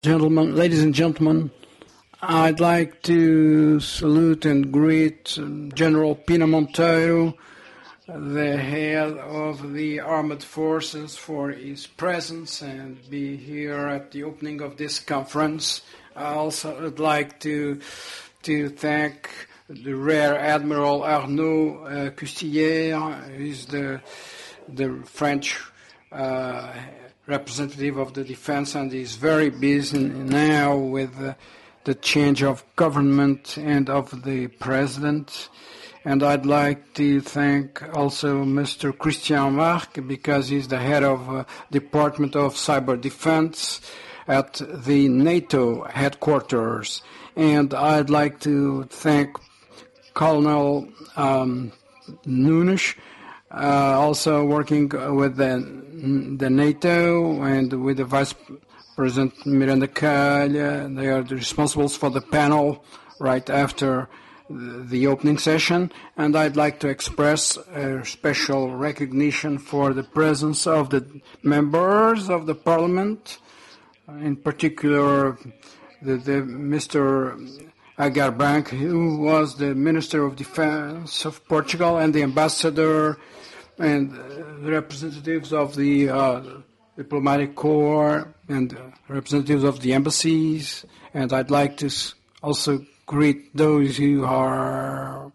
Gentlemen, ladies and gentlemen, I'd like to salute and greet General Pina Monteiro, the head of the armed forces, for his presence and be here at the opening of this conference. I also would like to thank the Rear Admiral Arnaud Custillère, who is the French representative of the defense, and is very busy now with the change of government and of the president. And I'd like to thank also Mr. Christian Marc, because he's the head of Department of Cyber Defense at the NATO headquarters. And I'd like to thank Colonel Nunes, also working with the NATO and with the Vice President Miranda Calha. They are the responsibles for the panel right after the opening session. And I'd like to express a special recognition for the presence of the members of the Parliament, in particular the Mr. Agar Bank, who was the Minister of Defense of Portugal, and the ambassador and the representatives of the diplomatic corps and representatives of the embassies. And I'd like to also greet those who are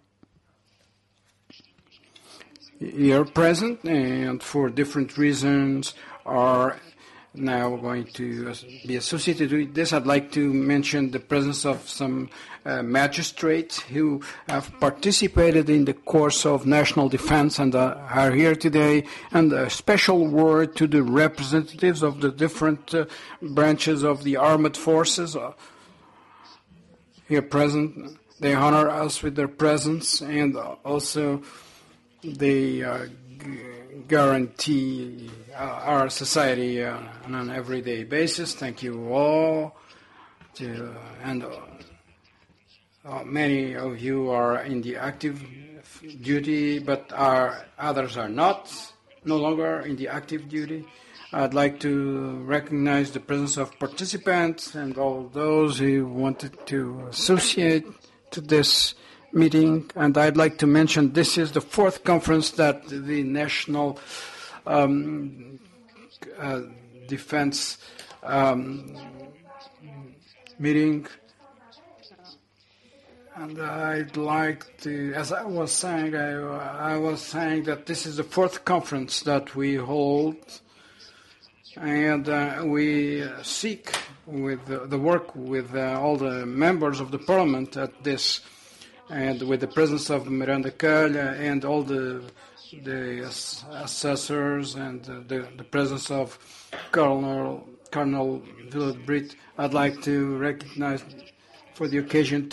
here present and for different reasons are now going to be associated with this. I'd like to mention the presence of some magistrates who have participated in the course of national defense and are here today, and a special word to the representatives of the different branches of the armed forces here present. They honor us with their presence, and also they guarantee our society on an everyday basis. Thank you all. Many of you are in the active duty, but others are no longer in the active duty. I'd like to recognize the presence of participants and all those who wanted to associate to this meeting. And I'd like to mention this is the fourth conference that the National Defense meeting. And I'd like to, as I was saying, I was saying that this is the fourth conference that we hold. And we seek with the work with all the members of the Parliament at this, and with the presence of Miranda Calha and all the assessors and the presence of Colonel Villard-Brit. I'd like to recognize for the occasion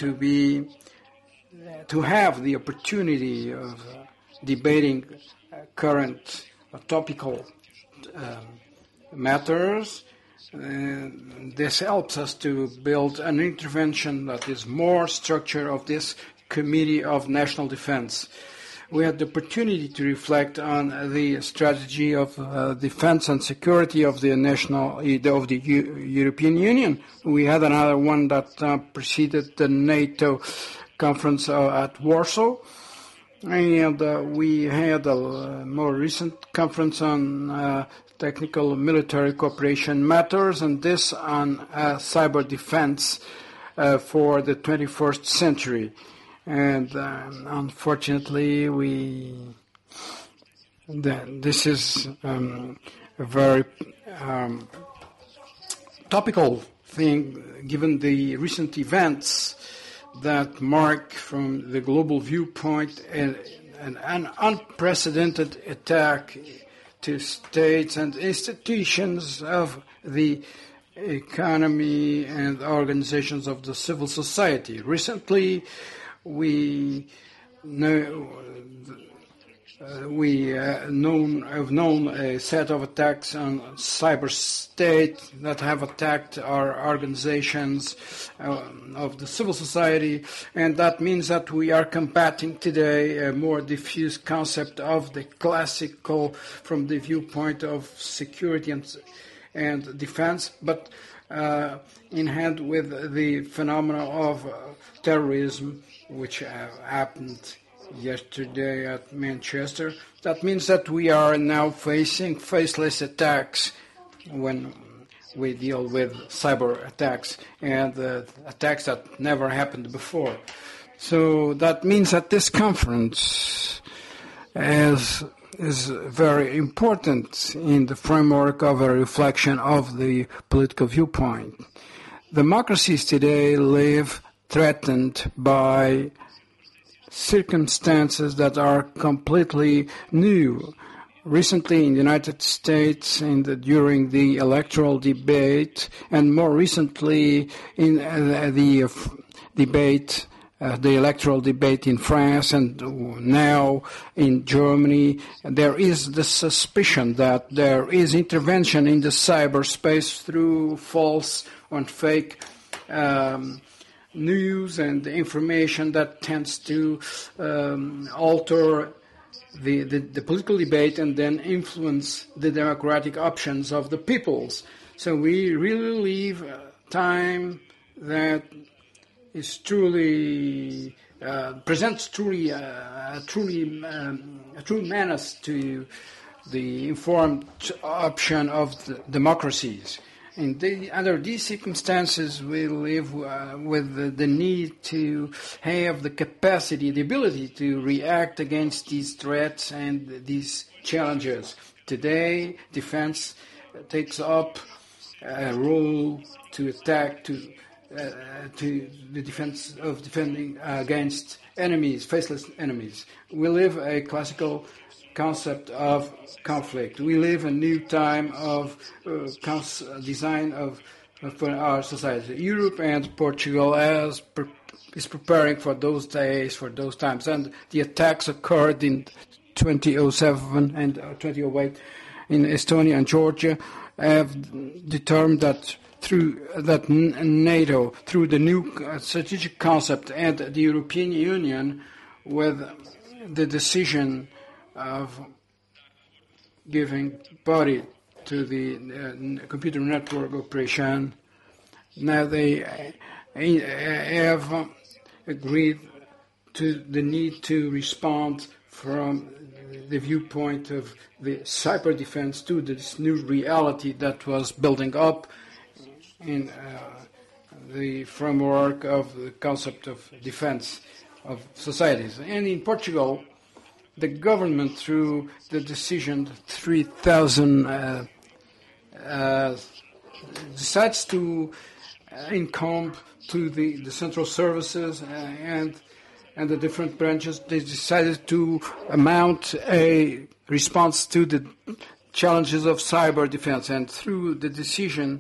to have the opportunity of debating current topical matters. This helps us to build an intervention that is more structured of this Committee of National Defense. We had the opportunity to reflect on the strategy of defense and security of the European Union. We had another one that preceded the NATO conference at Warsaw. And we had a more recent conference on technical military cooperation matters, and this on cyber defense for the 21st century. And unfortunately, this is a very topical thing, given the recent events that mark, from the global viewpoint, an unprecedented attack to states and institutions of the economy and organizations of the civil society. Recently, we have known a set of attacks on cyber state that have attacked our organizations of the civil society, and that means that we are combating today a more diffuse concept of the classical, from the viewpoint of security and defense, but in hand with the phenomena of terrorism, which happened yesterday at Manchester. That means that we are now facing faceless attacks when we deal with cyber attacks and attacks that never happened before. So that means that this conference is very important in the framework of a reflection of the political viewpoint. Democracies today live threatened by circumstances that are completely new. Recently in the United States, during the electoral debate, and more recently in the debate, the electoral debate in France, and now in Germany, there is the suspicion that there is intervention in the cyberspace through false and fake news and information that tends to alter the political debate and then influence the democratic options of the peoples. So we really live a time that is truly presents truly a true menace to the informed option of the democracies. Under these circumstances, we live with the need to have the capacity, the ability to react against these threats and these challenges. Today, defense takes up a role to attack, to the defense of defending against enemies, faceless enemies. We live a classical concept of conflict. We live a new time of design for our society. Europe and Portugal is preparing for those days, for those times. And the attacks occurred in 2007 and 2008 in Estonia and Georgia have determined that through that NATO, through the new strategic concept, and the European Union, with the decision of giving body to the computer network operation, now they have agreed to the need to respond from the viewpoint of the cyber defense to this new reality that was building up in the framework of the concept of defense of societies. And in Portugal, the government, through the decision 3000, decides to encomb to the central services and the different branches. They decided to mount a response to the challenges of cyber defense, and through the decision,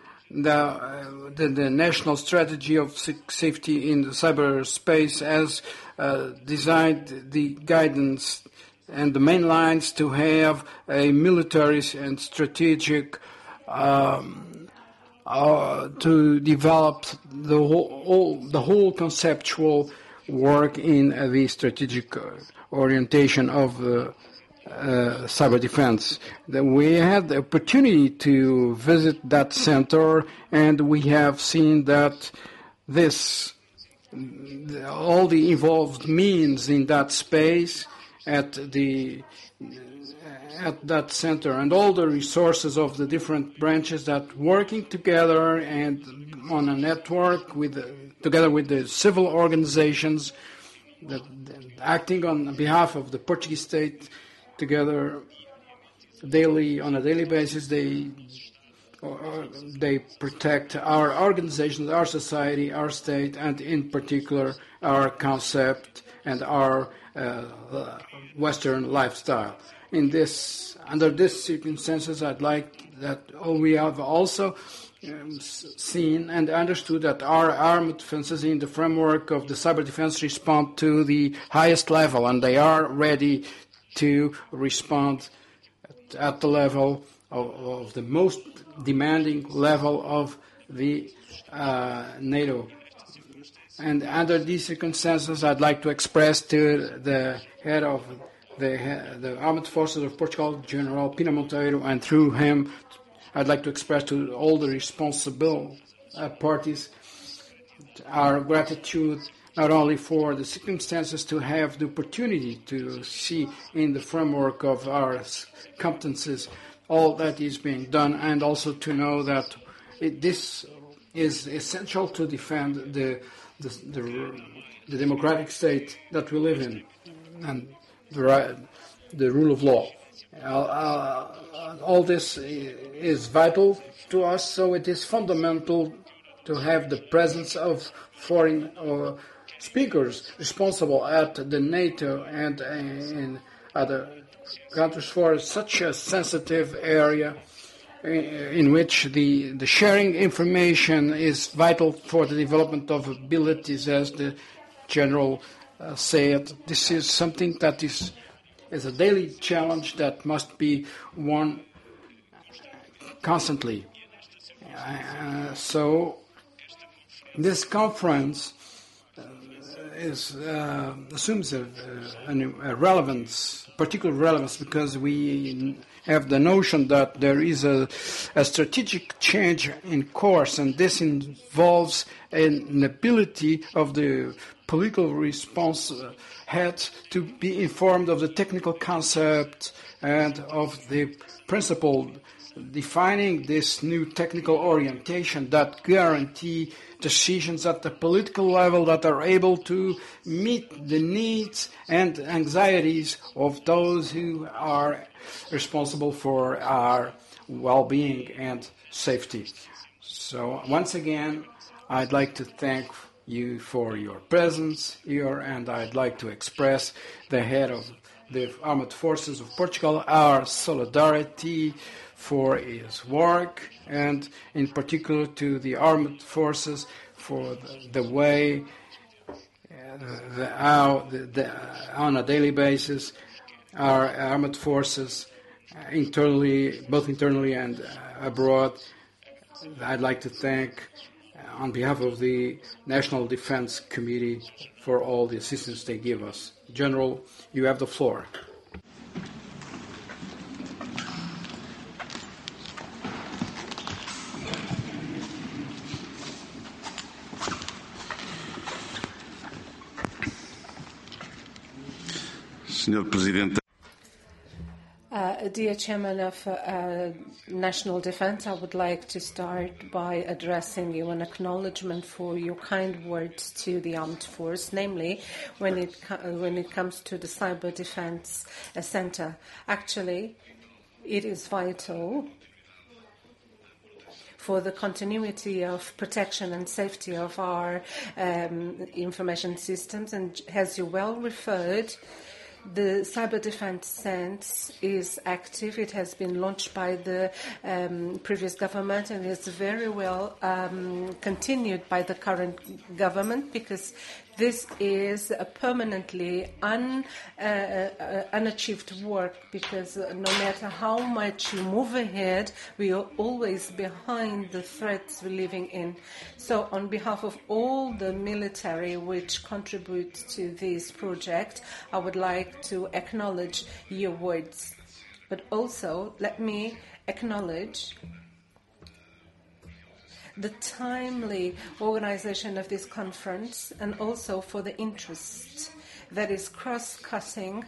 the national strategy of safety in the cyberspace has designed the guidance and the main lines to have a military and strategic to develop the whole conceptual work in the strategic orientation of cyber defense. We had the opportunity to visit that center, and we have seen that all the involved means in that space at that center, and all the resources of the different branches that working together and on a network together with the civil organizations that acting on behalf of the Portuguese state together on a daily basis. They protect our organizations, our society, our state, and in particular our concept and our Western lifestyle. Under these circumstances, I'd like that we have also seen and understood that our armed defenses in the framework of the cyber defense respond to the highest level, and they are ready to respond at the level of the most demanding level of the NATO. And under these circumstances, I'd like to express to the head of the Armed Forces of Portugal, General Pina Monteiro, and through him I'd like to express to all the responsible parties our gratitude, not only for the circumstances to have the opportunity to see in the framework of our competences all that is being done, and also to know that this is essential to defend the democratic state that we live in and the rule of law. All this is vital to us, so it is fundamental to have the presence of foreign speakers responsible at the NATO and in other countries for such a sensitive area in which the sharing information is vital for the development of abilities, as the General said. This is something that is a daily challenge that must be won constantly. So this conference assumes a relevance, particular relevance, because we have the notion that there is a strategic change in course, and this involves an ability of the political response heads to be informed of the technical concept and of the principle defining this new technical orientation that guarantee decisions at the political level that are able to meet the needs and anxieties of those who are responsible for our well-being and safety. So once again, I'd like to thank you for your presence here, and I'd like to express the head of the Armed Forces of Portugal our solidarity for his work, and in particular to the armed forces for the way on a daily basis our armed forces both internally and abroad. I'd like to thank on behalf of the National Defense Committee for all the assistance they give us. General, you have the floor. Senhor Presidente. Dear Chairman of National Defense, I would like to start by addressing you an acknowledgement for your kind words to the armed force, namely when it comes to the Cyber Defense Center. Actually, it is vital for the continuity of protection and safety of our information systems, and as you well referred, the Cyber Defense Center is active. It has been launched by the previous government and is very well continued by the current government, because this is a permanently unachieved work, because no matter how much you move ahead, we are always behind the threats we're living in. So on behalf of all the military which contribute to this project, I would like to acknowledge your words. But also, let me acknowledge the timely organization of this conference, and also for the interest that is cross-cutting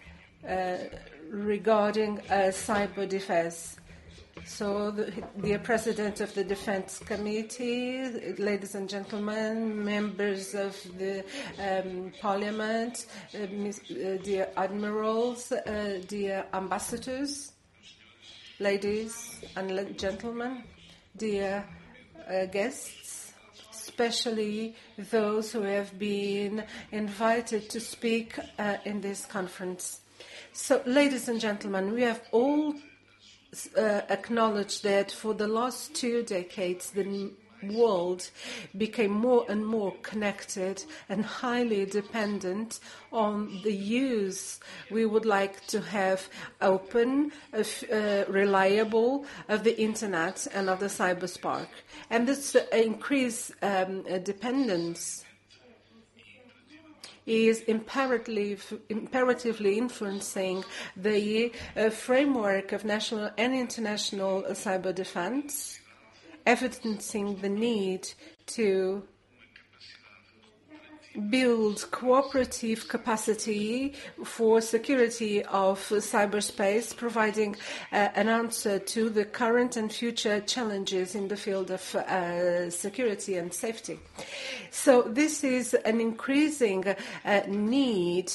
regarding cyber defense. So, dear President of the Defense Committee, ladies and gentlemen, members of the Parliament, dear admirals, dear ambassadors, ladies and gentlemen, dear guests, especially those who have been invited to speak in this conference. So, ladies and gentlemen, we have all acknowledged that for the last 2 decades, the world became more and more connected and highly dependent on the use we would like to have open, reliable of the internet and of the cyberspark. And this increased dependence is imperatively influencing the framework of national and international cyber defense, evidencing the need to build cooperative capacity for security of cyberspace, providing an answer to the current and future challenges in the field of security and safety. So this is an increasing need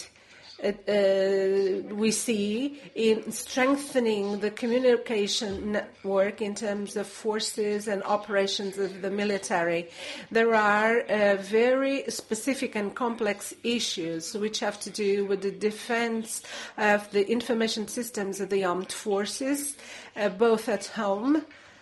we see in strengthening the communication network in terms of forces and operations of the military. There are very specific and complex issues which have to do with the defense of the information systems of the armed forces, both at home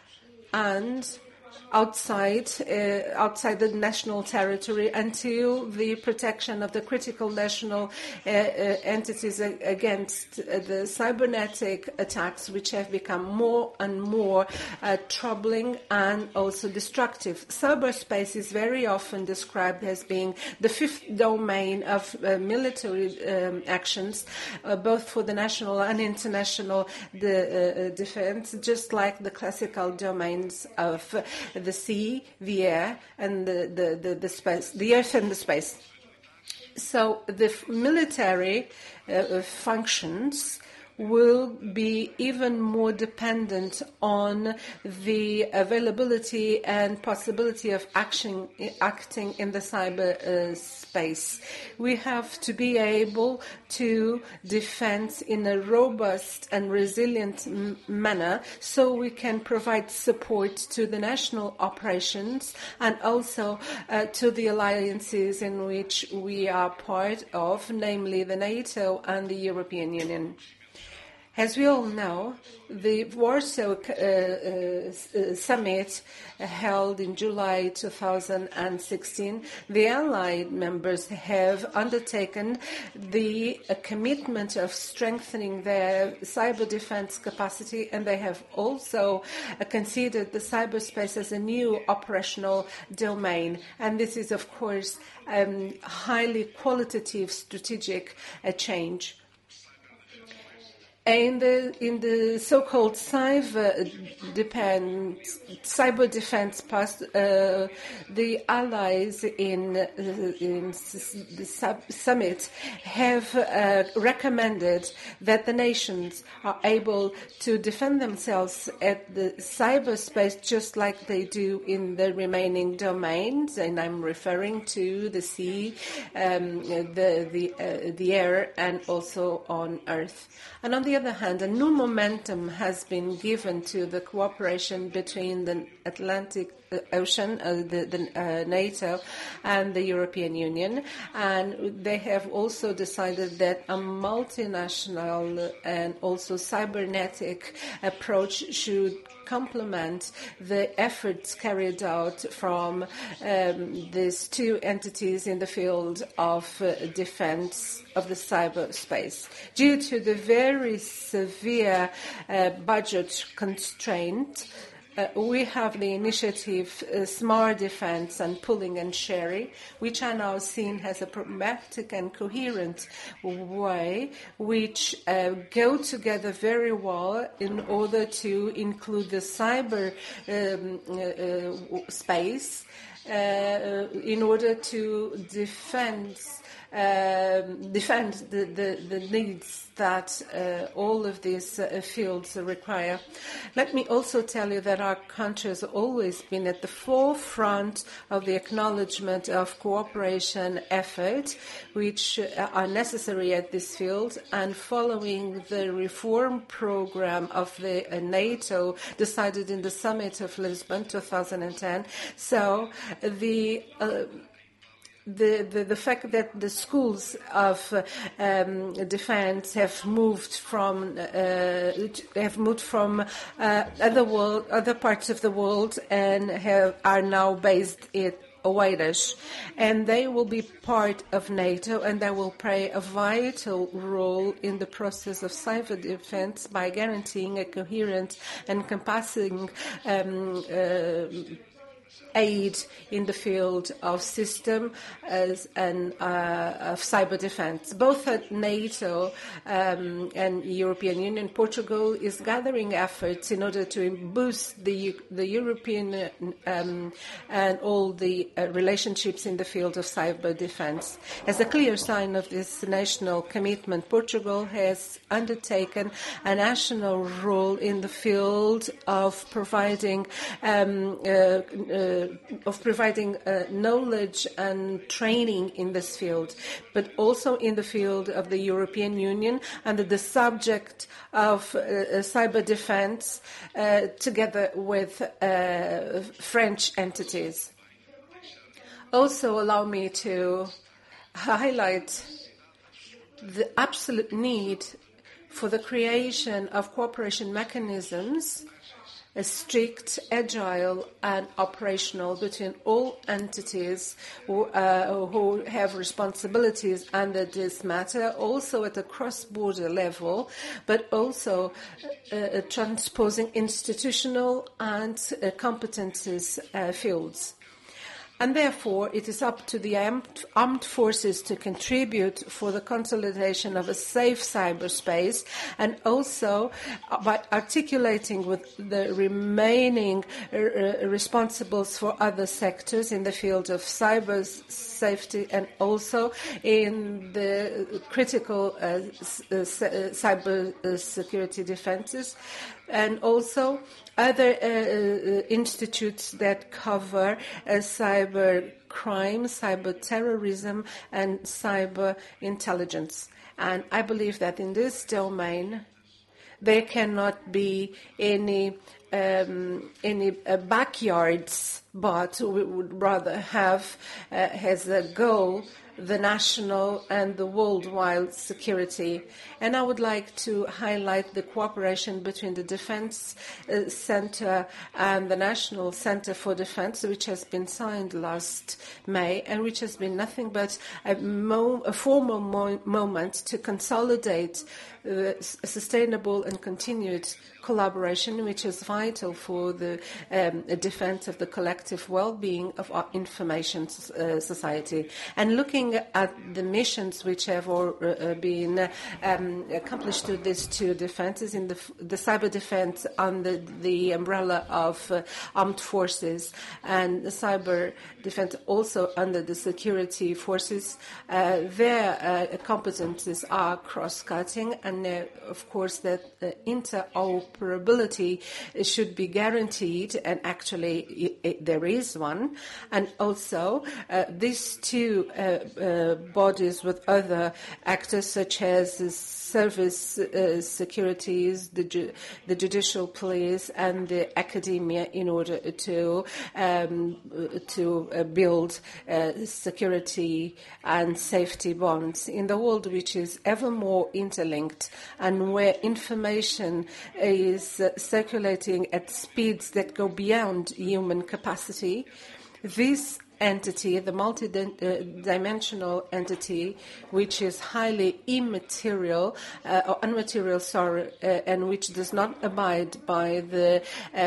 and outside the national territory, until the protection of the critical national entities against the cybernetic attacks, which have become more and more troubling and also destructive. Cyberspace is very often described as being the fifth domain of military actions, both for the national and international defense, just like the classical domains of the sea, the air, and the space, the earth and the space. So the military functions will be even more dependent on the availability and possibility of acting in the cyber space. We have to be able to defend in a robust and resilient manner, so we can provide support to the national operations and also to the alliances in which we are part of, namely the NATO and the European Union. As we all know, the Warsaw Summit held in July 2016, the Allied members have undertaken the commitment of strengthening their cyber defense capacity, and they have also considered the cyberspace as a new operational domain. And this is, of course, highly qualitative strategic change. In the so-called cyber defense past, the allies in the summit have recommended that the nations are able to defend themselves at the cyberspace just like they do in the remaining domains, and I'm referring to the sea, the air, and also on Earth. And on the other hand, a new momentum has been given to the cooperation between the Atlantic Ocean, the NATO, and the European Union, and they have also decided that a multinational and also cybernetic approach should complement the efforts carried out from these two entities in the field of defense of the cyberspace. Due to the very severe budget constraint, we have the initiative Smart Defense and Pooling and Sharing, which are now seen as a pragmatic and coherent way, which go together very well in order to include the cyber space in order to defend the needs that all of these fields require. Let me also tell you that our country has always been at the forefront of the acknowledgement of cooperation efforts which are necessary at this field, and following the reform program of the NATO decided in the Summit of Lisbon 2010. So the fact that the schools of defense have moved from other parts of the world and are now based in Oeiras, and they will be part of NATO, and they will play a vital role in the process of cyber defense by guaranteeing a coherent and encompassing aid in the field of system and of cyber defense. Both at NATO and European Union, Portugal is gathering efforts in order to boost the European and all the relationships in the field of cyber defense. As a clear sign of this national commitment, Portugal has undertaken a national role in the field of providing knowledge and training in this field, but also in the field of the European Union under the subject of cyber defense together with French entities. Also, allow me to highlight the absolute need for the creation of cooperation mechanisms, strict, agile, and operational between all entities who have responsibilities under this matter, also at a cross-border level, but also transposing institutional and competences fields. And therefore, it is up to the armed forces to contribute for the consolidation of a safe cyberspace, and also by articulating with the remaining responsibles for other sectors in the field of cyber safety and also in the critical cyber security defenses, and also other institutes that cover cyber crime, cyber terrorism, and cyber intelligence. And I believe that in this domain, there cannot be any backyards, but we would rather have as a goal the national and the worldwide security. And I would like to highlight the cooperation between the Defense Center and the National Center for Defense, which has been signed last May, and which has been nothing but a formal moment to consolidate sustainable and continued collaboration, which is vital for the defense of the collective well-being of our information society. And looking at the missions which have been accomplished to these two defenses, in the cyber defense under the umbrella of armed forces, and the cyber defense also under the security forces, their competences are cross-cutting, and of course that interoperability should be guaranteed, and actually there is one. And also these two bodies with other actors such as the service securities, the judicial police, and the academia, in order to build security and safety bonds in the world which is ever more interlinked and where information is circulating at speeds that go beyond human capacity. This entity, the multi-dimensional entity, which is highly immaterial, or unmaterial, and which does not abide by the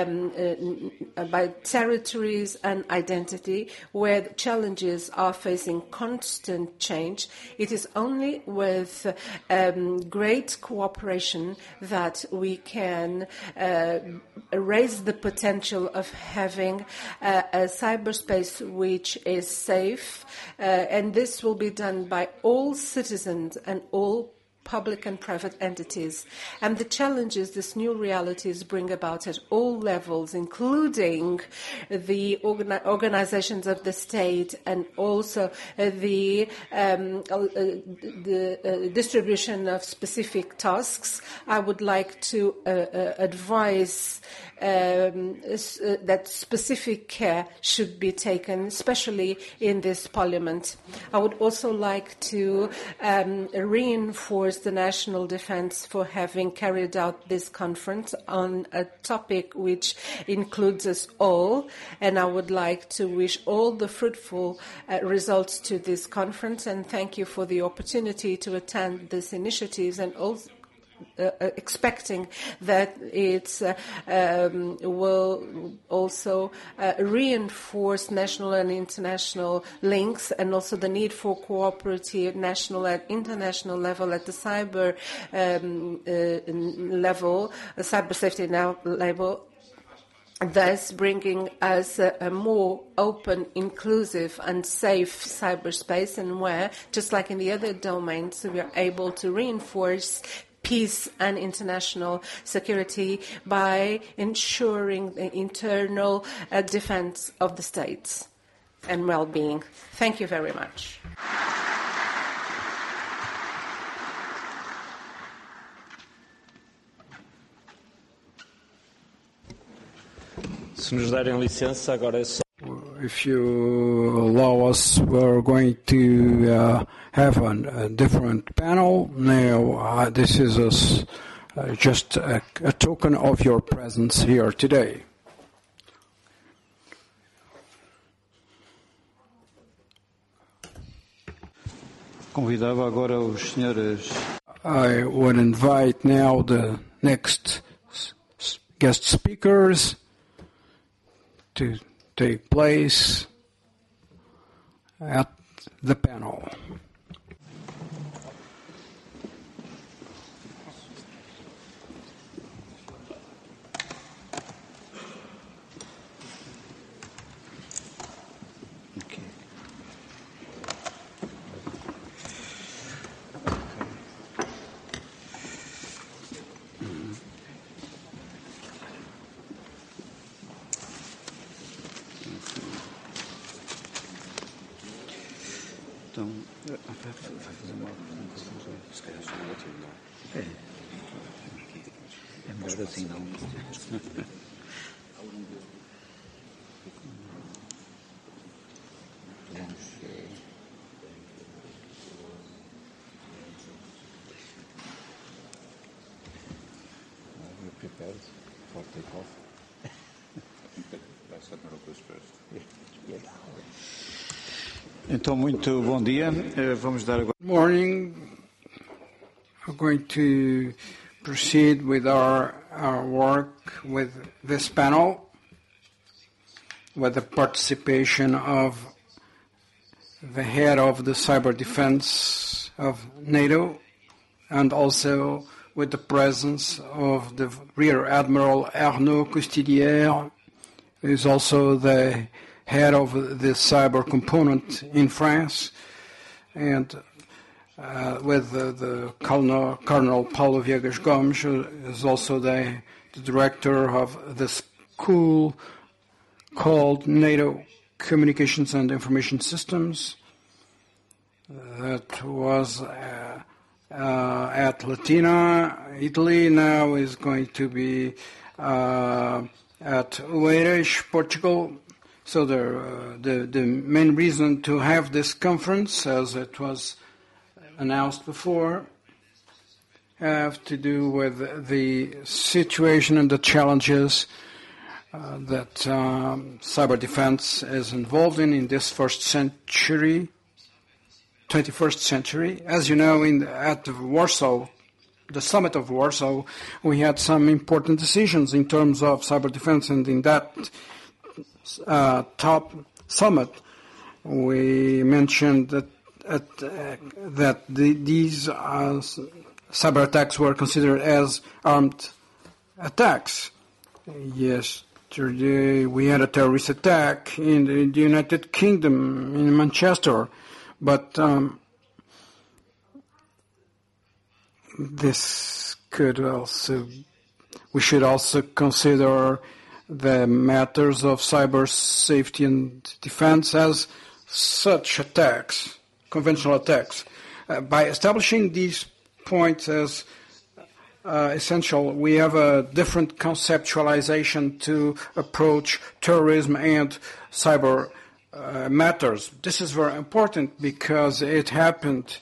by territories and identity, where the challenges are facing constant change. It is only with great cooperation that we can raise the potential of having a cyberspace which is safe, and this will be done by all citizens and all public and private entities. And the challenges these new realities bring about at all levels, including the organizations of the state and also the distribution of specific tasks, I would like to advise that specific care should be taken, especially in this parliament. I would also like to reinforce the National Defense for having carried out this conference on a topic which includes us all, and I would like to wish all the fruitful results to this conference, and thank you for the opportunity to attend these initiatives, and expecting that it will also reinforce national and international links, and also the need for cooperative national and international level at the cyber level, cyber safety level, thus bringing us a more open, inclusive and safe cyberspace, and where, just like in the other domains, we are able to reinforce peace and international security by ensuring the internal defense of the states and well-being. Thank you very much. Se nos derem licença, agora é só. If you allow us, we're going to have a different panel. Now, this is just a token of your presence here today. Convidava agora os senhores. I would invite now the next guest speakers to take place at the panel. Então, vai fazer uma apresentação, se calhar só um outro, não. É melhor assim, não. We're prepared for takeoff. Let's set up this first. Yeah. Então, muito bom dia. Vamos dar agora. Good morning. We're going to proceed with our work with this panel, with the participation of the head of the cyber defense of NATO, and also with the presence of the Rear Admiral Arnaud Costidière, who is also the head of the cyber component in France, and with the Colonel Paulo Viegas Gomes, who is also the director of the school called NATO Communications and Information Systems, that was at Latina, Italy, now is going to be at Oeiras, Portugal. So the main reason to have this conference, as it was announced before, have to do with the situation and the challenges that cyber defense is involved in this 21st century. As you know, at Warsaw, the summit of Warsaw, we had some important decisions in terms of cyber defense, and in that top summit, we mentioned that these cyber attacks were considered as armed attacks. Yesterday, we had a terrorist attack in the United Kingdom, in Manchester, but we should also consider the matters of cyber safety and defense as such attacks, conventional attacks. By establishing these points as essential, we have a different conceptualization to approach terrorism and cyber matters. This is very important because it happened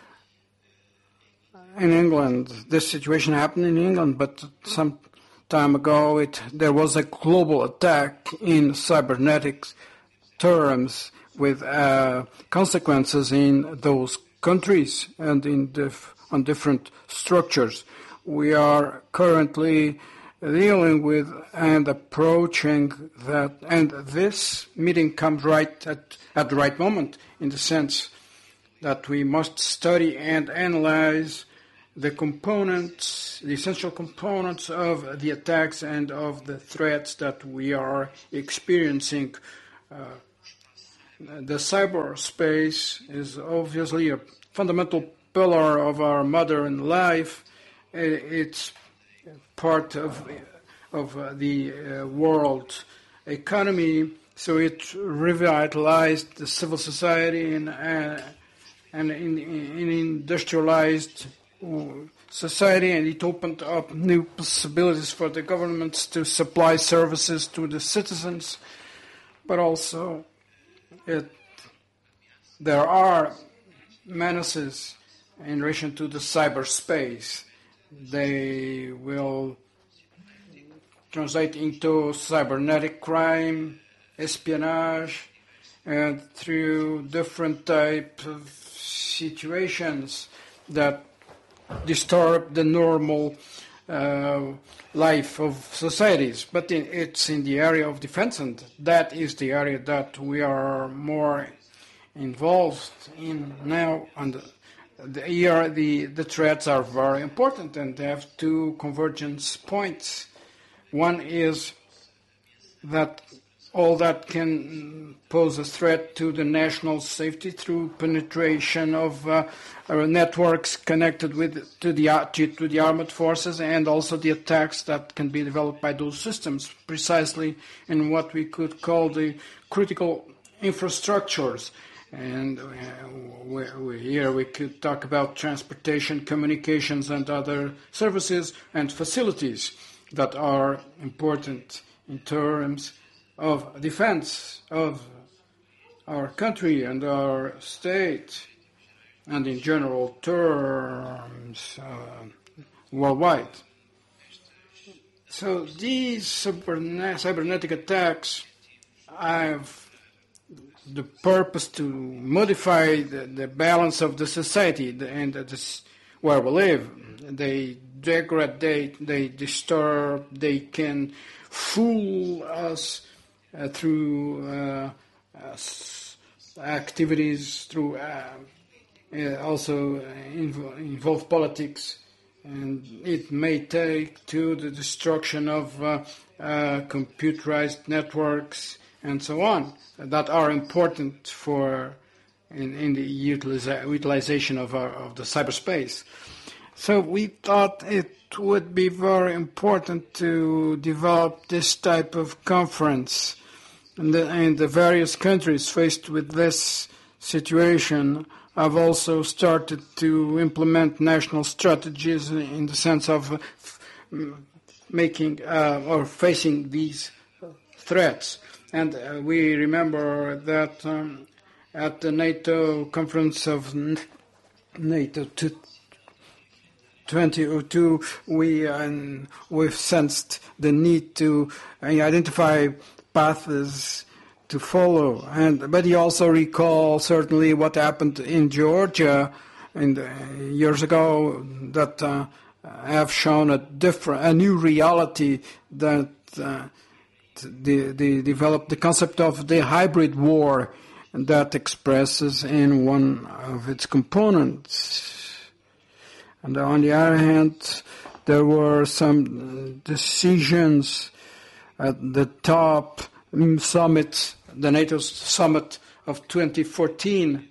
in England. This situation happened in England, but some time ago there was a global attack in cybernetics terms with consequences in those countries and on different structures. we are currently dealing with and approaching that. And this meeting comes right at the right moment, in the sense that we must study and analyze the components, the essential components of the attacks and of the threats that we are experiencing. The cyberspace is obviously a fundamental pillar of our modern life. It's part of the world economy, so it revitalized the civil society and in industrialized society, and it opened up new possibilities for the governments to supply services to the citizens. But also, there are menaces in relation to the cyberspace. They will translate into cybernetic crime, espionage, and through different types of situations that disturb the normal life of societies. But it's in the area of defense, and that is the area that we are more involved in now. And here the threats are very important, and they have two convergence points. One is that all that can pose a threat to the national safety through penetration of networks connected to the armed forces, and also the attacks that can be developed by those systems, precisely in what we could call the critical infrastructures. And here we could talk about transportation, communications, and other services and facilities that are important in terms of defense of our country and our state, and in general terms worldwide. So these cybernetic attacks have the purpose to modify the balance of the society and where we live. They degrade, they disturb, they can fool us through activities, through also involve politics, and it may take to the destruction of computerized networks and so on that are important for in the utilization of the cyberspace. So we thought it would be very important to develop this type of conference, and the various countries faced with this situation have also started to implement national strategies in the sense of making or facing these threats. And we remember that at the NATO conference of NATO 2002, we've sensed the need to identify paths to follow. But you also recall certainly what happened in Georgia years ago that have shown a new reality that they developed the concept of the hybrid war that expresses in one of its components. And on the other hand, there were some decisions at the top summit, the NATO summit of 2014,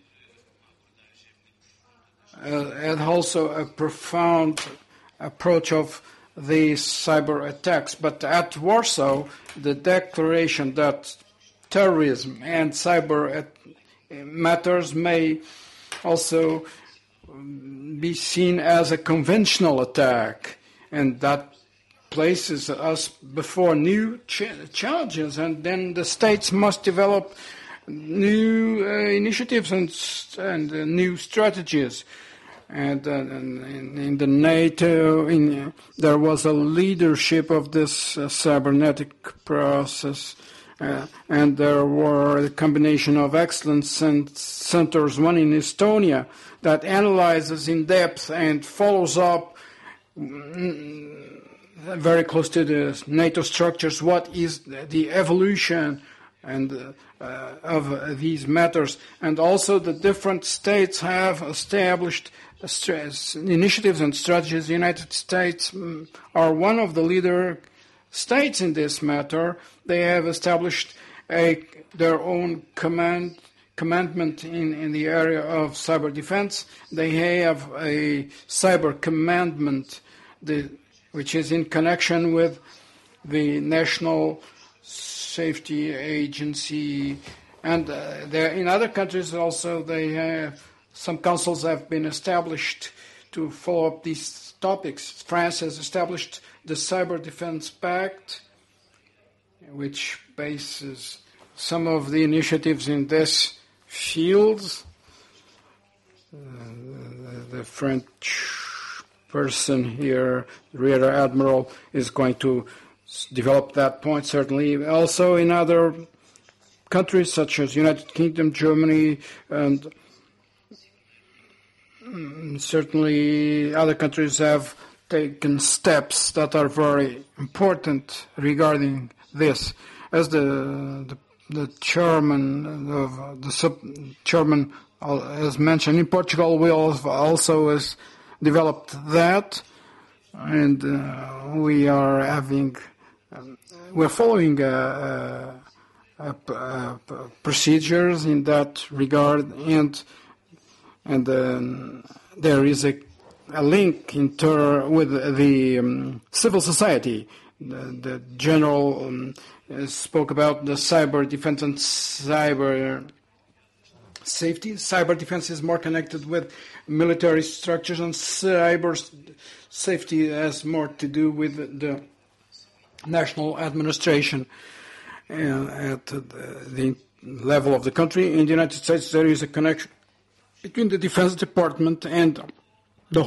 and also a profound approach of these cyber attacks. But at Warsaw, the declaration that terrorism and cyber matters may also be seen as a conventional attack, and that places us before new challenges, and then the states must develop new initiatives and new strategies. And in the NATO, there was a leadership of this cybernetic process, and there were a combination of excellence centers, one in Estonia, that analyzes in depth and follows up very close to the NATO structures, what is the evolution and of these matters. And also the different states have established initiatives and strategies. The United States are one of the leader states in this matter. They have established their own commandment in the area of cyber defense. They have a cyber commandment which is in connection with the National Safety Agency. And in other countries also, some councils have been established to follow up these topics. France has established the Cyber Defense Pact, which bases some of the initiatives in this field. The French person here, Rear Admiral, is going to develop that point, certainly. Also in other countries such as United Kingdom, Germany, and certainly other countries have taken steps that are very important regarding this. As the chairman of the chairman has mentioned, in Portugal we also has developed that, and we're following procedures in that regard, and there is a link with the civil society. The general spoke about the cyber defense and cyber safety. Cyber defense is more connected with military structures, and cyber safety has more to do with the national administration at the level of the country. In the United States, there is a connection between the Defense Department and the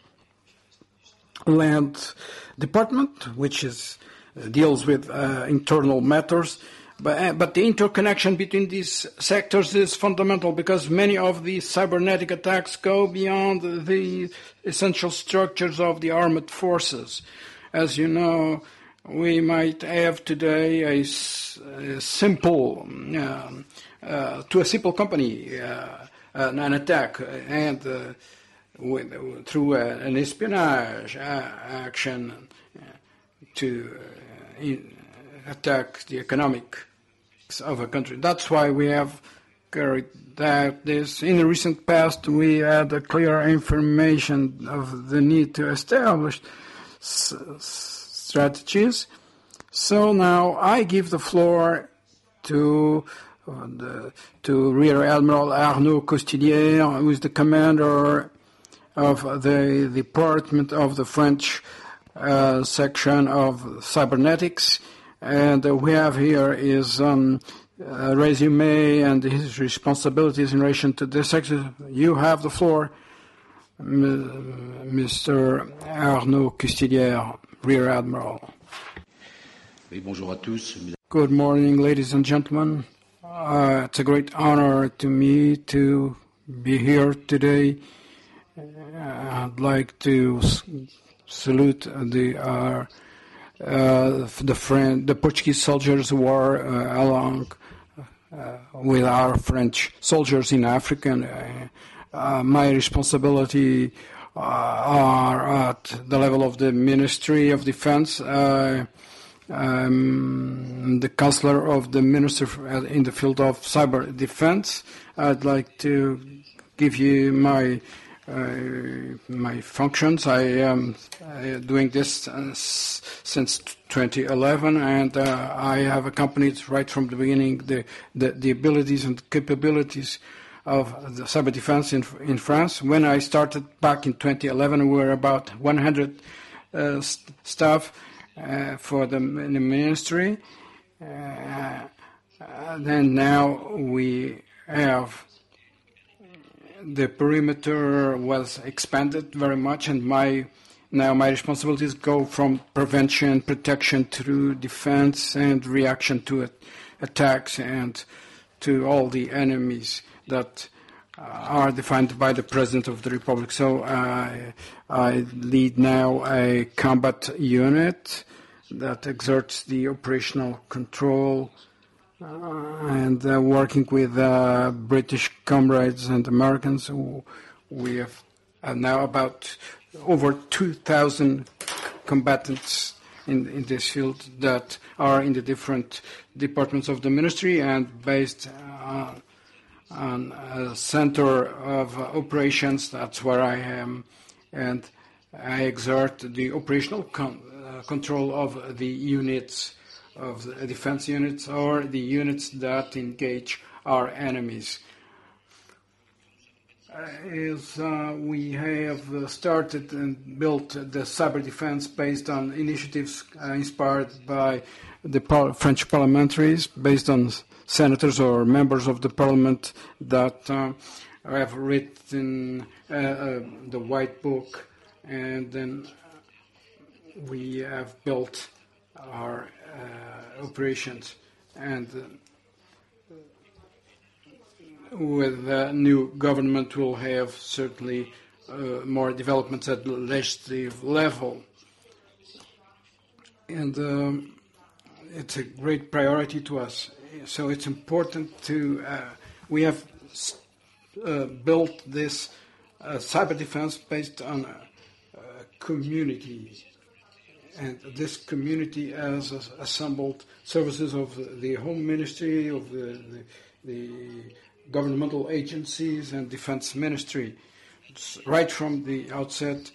Homeland Department, which deals with internal matters. But the interconnection between these sectors is fundamental, because many of these cybernetic attacks go beyond the essential structures of the armed forces. As you know, we might have today a simple, to a simple company, an attack, and through an espionage action to attack the economics of a country. That's why we have carried this. In the recent past, we had a clear information of the need to establish strategies. So now I give the floor to Rear Admiral Arnaud Costillière, who is the commander of the Department of the French section of cybernetics. And we have here his resume and his responsibilities in relation to this section. You have the floor, Mr. Arnaud Costillière, Rear Admiral. Oui, bonjour à tous. Good morning, ladies and gentlemen. It's a great honor to me to be here today. I'd like to salute the Portuguese soldiers who are along with our French soldiers in Africa. My responsibility are at the level of the Ministry of Defense. The Counselor of the Minister in the field of cyber defense. I'd like to give you my functions. I am doing this since 2011, and I have accompanied right from the beginning the abilities and capabilities of the cyber defense in France. When I started back in 2011, we were about 100 staff for the ministry. Then now we have the perimeter was expanded very much, and now my responsibilities go from prevention, protection through defense and reaction to attacks and to all the enemies that are defined by the President of the Republic. So I lead now a combat unit that exerts the operational control and working with British comrades and Americans. We have now about over 2,000 combatants in this field that are in the different departments of the ministry and based on a center of operations. That's where I am, and I exert the operational control of the units, of the defense units, or the units that engage our enemies. We have started and built the cyber defense based on initiatives inspired by the French parliamentaries, based on senators or members of the parliament that have written the White Book, and then we have built our operations. And with the new government, we'll have certainly more developments at the legislative level. And it's a great priority to us. So it's important to, we have built this cyber defense based on community. And this community has assembled services of the Home Ministry, of the governmental agencies, and Defense Ministry. Right from the outset,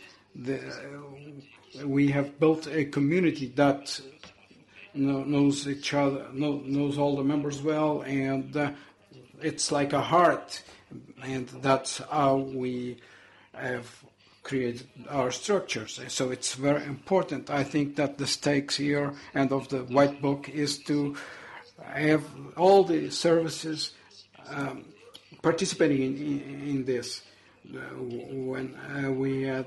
we have built a community that knows each other, knows all the members well, and it's like a heart, and that's how we have created our structures. So it's very important. I think that the stakes here and of the White Book is to have all the services participating in this. When we had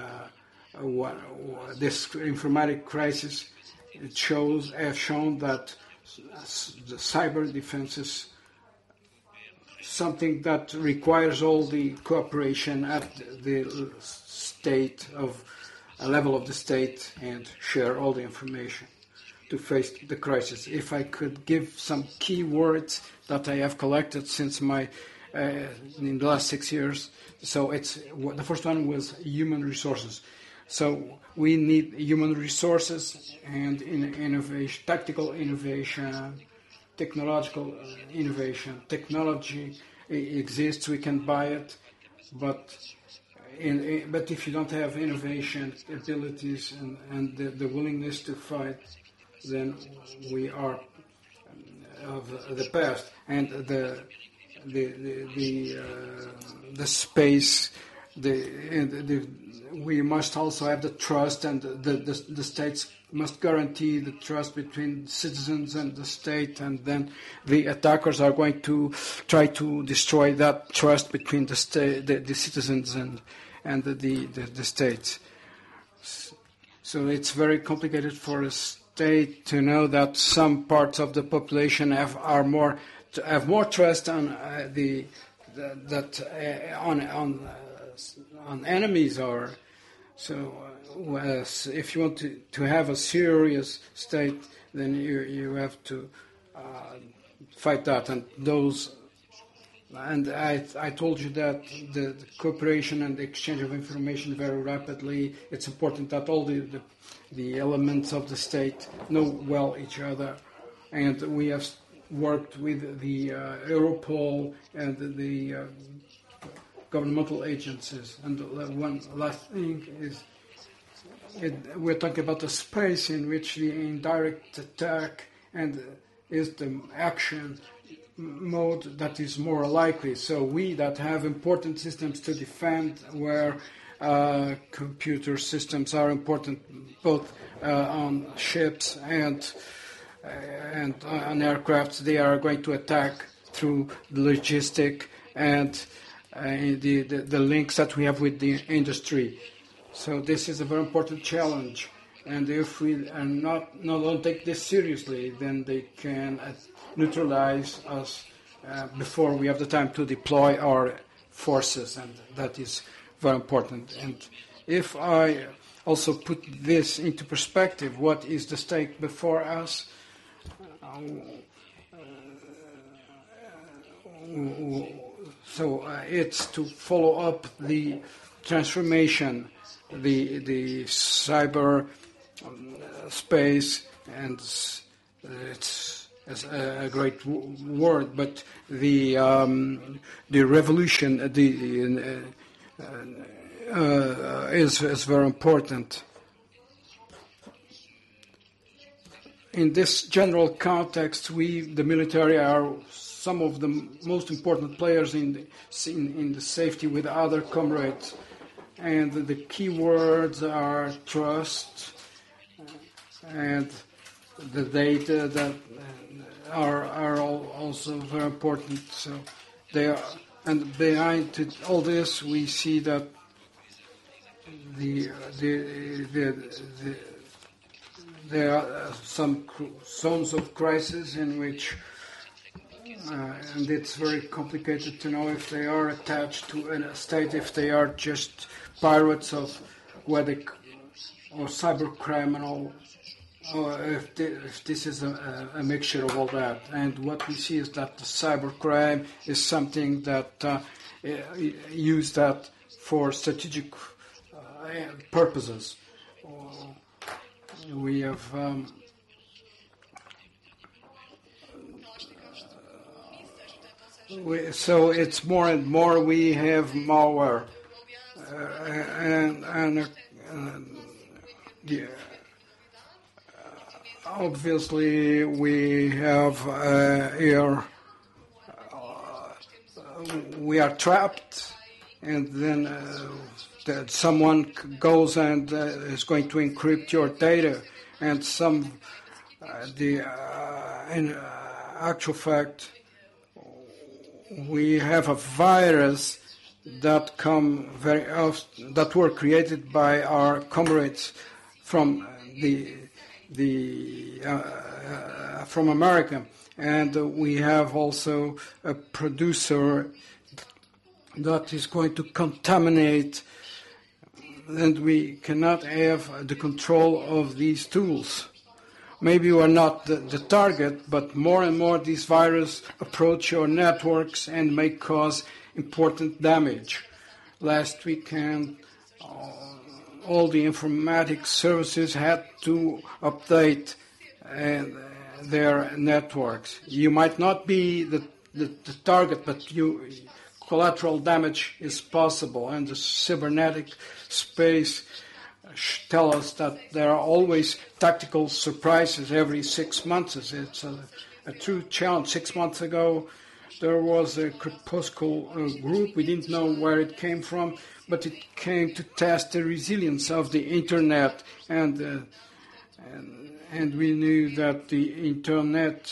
this informatic crisis, it has shown that the cyber defense is something that requires all the cooperation at the state of a level of the state and share all the information to face the crisis. If I could give some key words that I have collected since my in the last 6 years, so it's the first one was human resources. So we need human resources and innovation, tactical innovation, technological innovation. Technology exists, we can buy it, but if you don't have innovation abilities and the willingness to fight, then we are of the past. And the space, we must also have the trust, and the states must guarantee the trust between citizens and the state, and then the attackers are going to try to destroy that trust between the citizens and the states. So it's very complicated for a state to know that some parts of the population have more trust on on enemies, or so. If you want to have a serious state, then you have to fight that. And I told you that the cooperation and the exchange of information very rapidly. It's important that all the elements of the state know well each other, and we have worked with the Europol and the governmental agencies. And one last thing is, we're talking about the space in which the indirect attack and is the action mode that is more likely. So we that have important systems to defend, where computer systems are important, both on ships and on aircrafts, they are going to attack through the logistic and the links that we have with the industry. So this is a very important challenge, and if we don't take this seriously, then they can neutralize us before we have the time to deploy our forces, and that is very important. And if I also put this into perspective, what is the stake before us? So it's to follow up the transformation, the cyber space, and it's a great word, but the revolution is very important. In this general context, we, the military, are some of the most important players in the safety with other comrades. And the key words are trust and the data that are also very important. So they are, and behind all this, we see that there are some zones of crisis in which, and it's very complicated to know if they are attached to a state, if they are just pirates or cyber criminal, or if this is a mixture of all that. And what we see is that the cybercrime is something that use that for strategic purposes. We have so it's more and more we have malware, obviously we have here we are trapped, and then that someone goes and is going to encrypt your data, and in actual fact, we have a virus that come very often, that were created by our comrades from from America, and we have also a producer that is going to contaminate, and we cannot have the control of these tools. Maybe we are not the target, but more and more these viruses approach your networks and may cause important damage. Last weekend, all the informatics services had to update their networks. You might not be the target, but collateral damage is possible, and the cybernetic space tell us that there are always tactical surprises every 6 months. It's a true challenge. 6 months ago, there was a crepuscular group. We didn't know where it came from, but it came to test the resilience of the internet, and we knew that the internet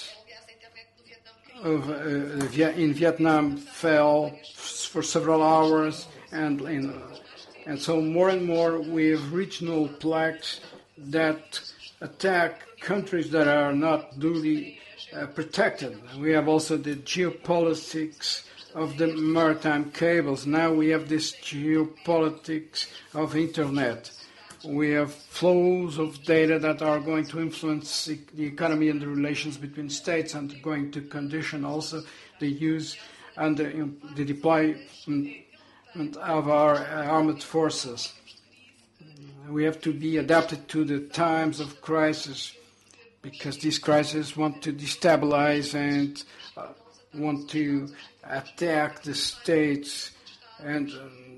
in Vietnam fell for several hours, and so more and more we have regional plaques that attack countries that are not duly protected. We have also the geopolitics of the maritime cables. Now we have this geopolitics of internet. We have flows of data that are going to influence the economy and the relations between states, and going to condition also the use and the deployment of our armed forces. We have to be adapted to the times of crisis, because these crises want to destabilize and want to attack the states, and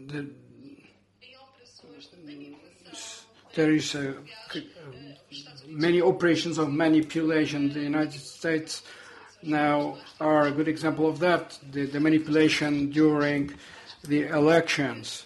there is many operations of manipulation. The United States now are a good example of that, the manipulation during the elections.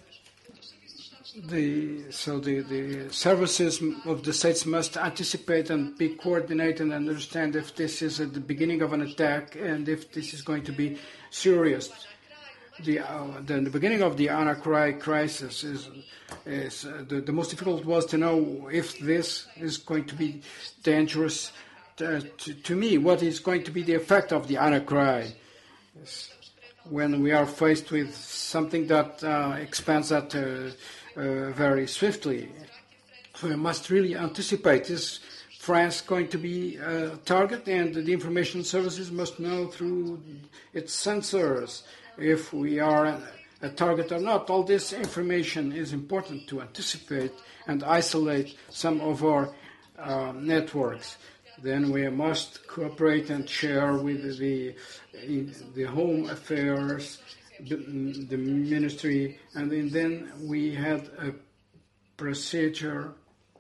The services of the states must anticipate and be coordinated and understand if this is at the beginning of an attack and if this is going to be serious. The beginning of the Anacry crisis is the most difficult was to know if this is going to be dangerous to me. What is going to be the effect of the Anacry? when we are faced with something that expands that very swiftly, we must really anticipate. Is France going to be a target? And the information services must know through its sensors if we are a target or not. All this information is important to anticipate and isolate some of our networks. Then we must cooperate and share with the Home Affairs, the Ministry, and then we had a procedure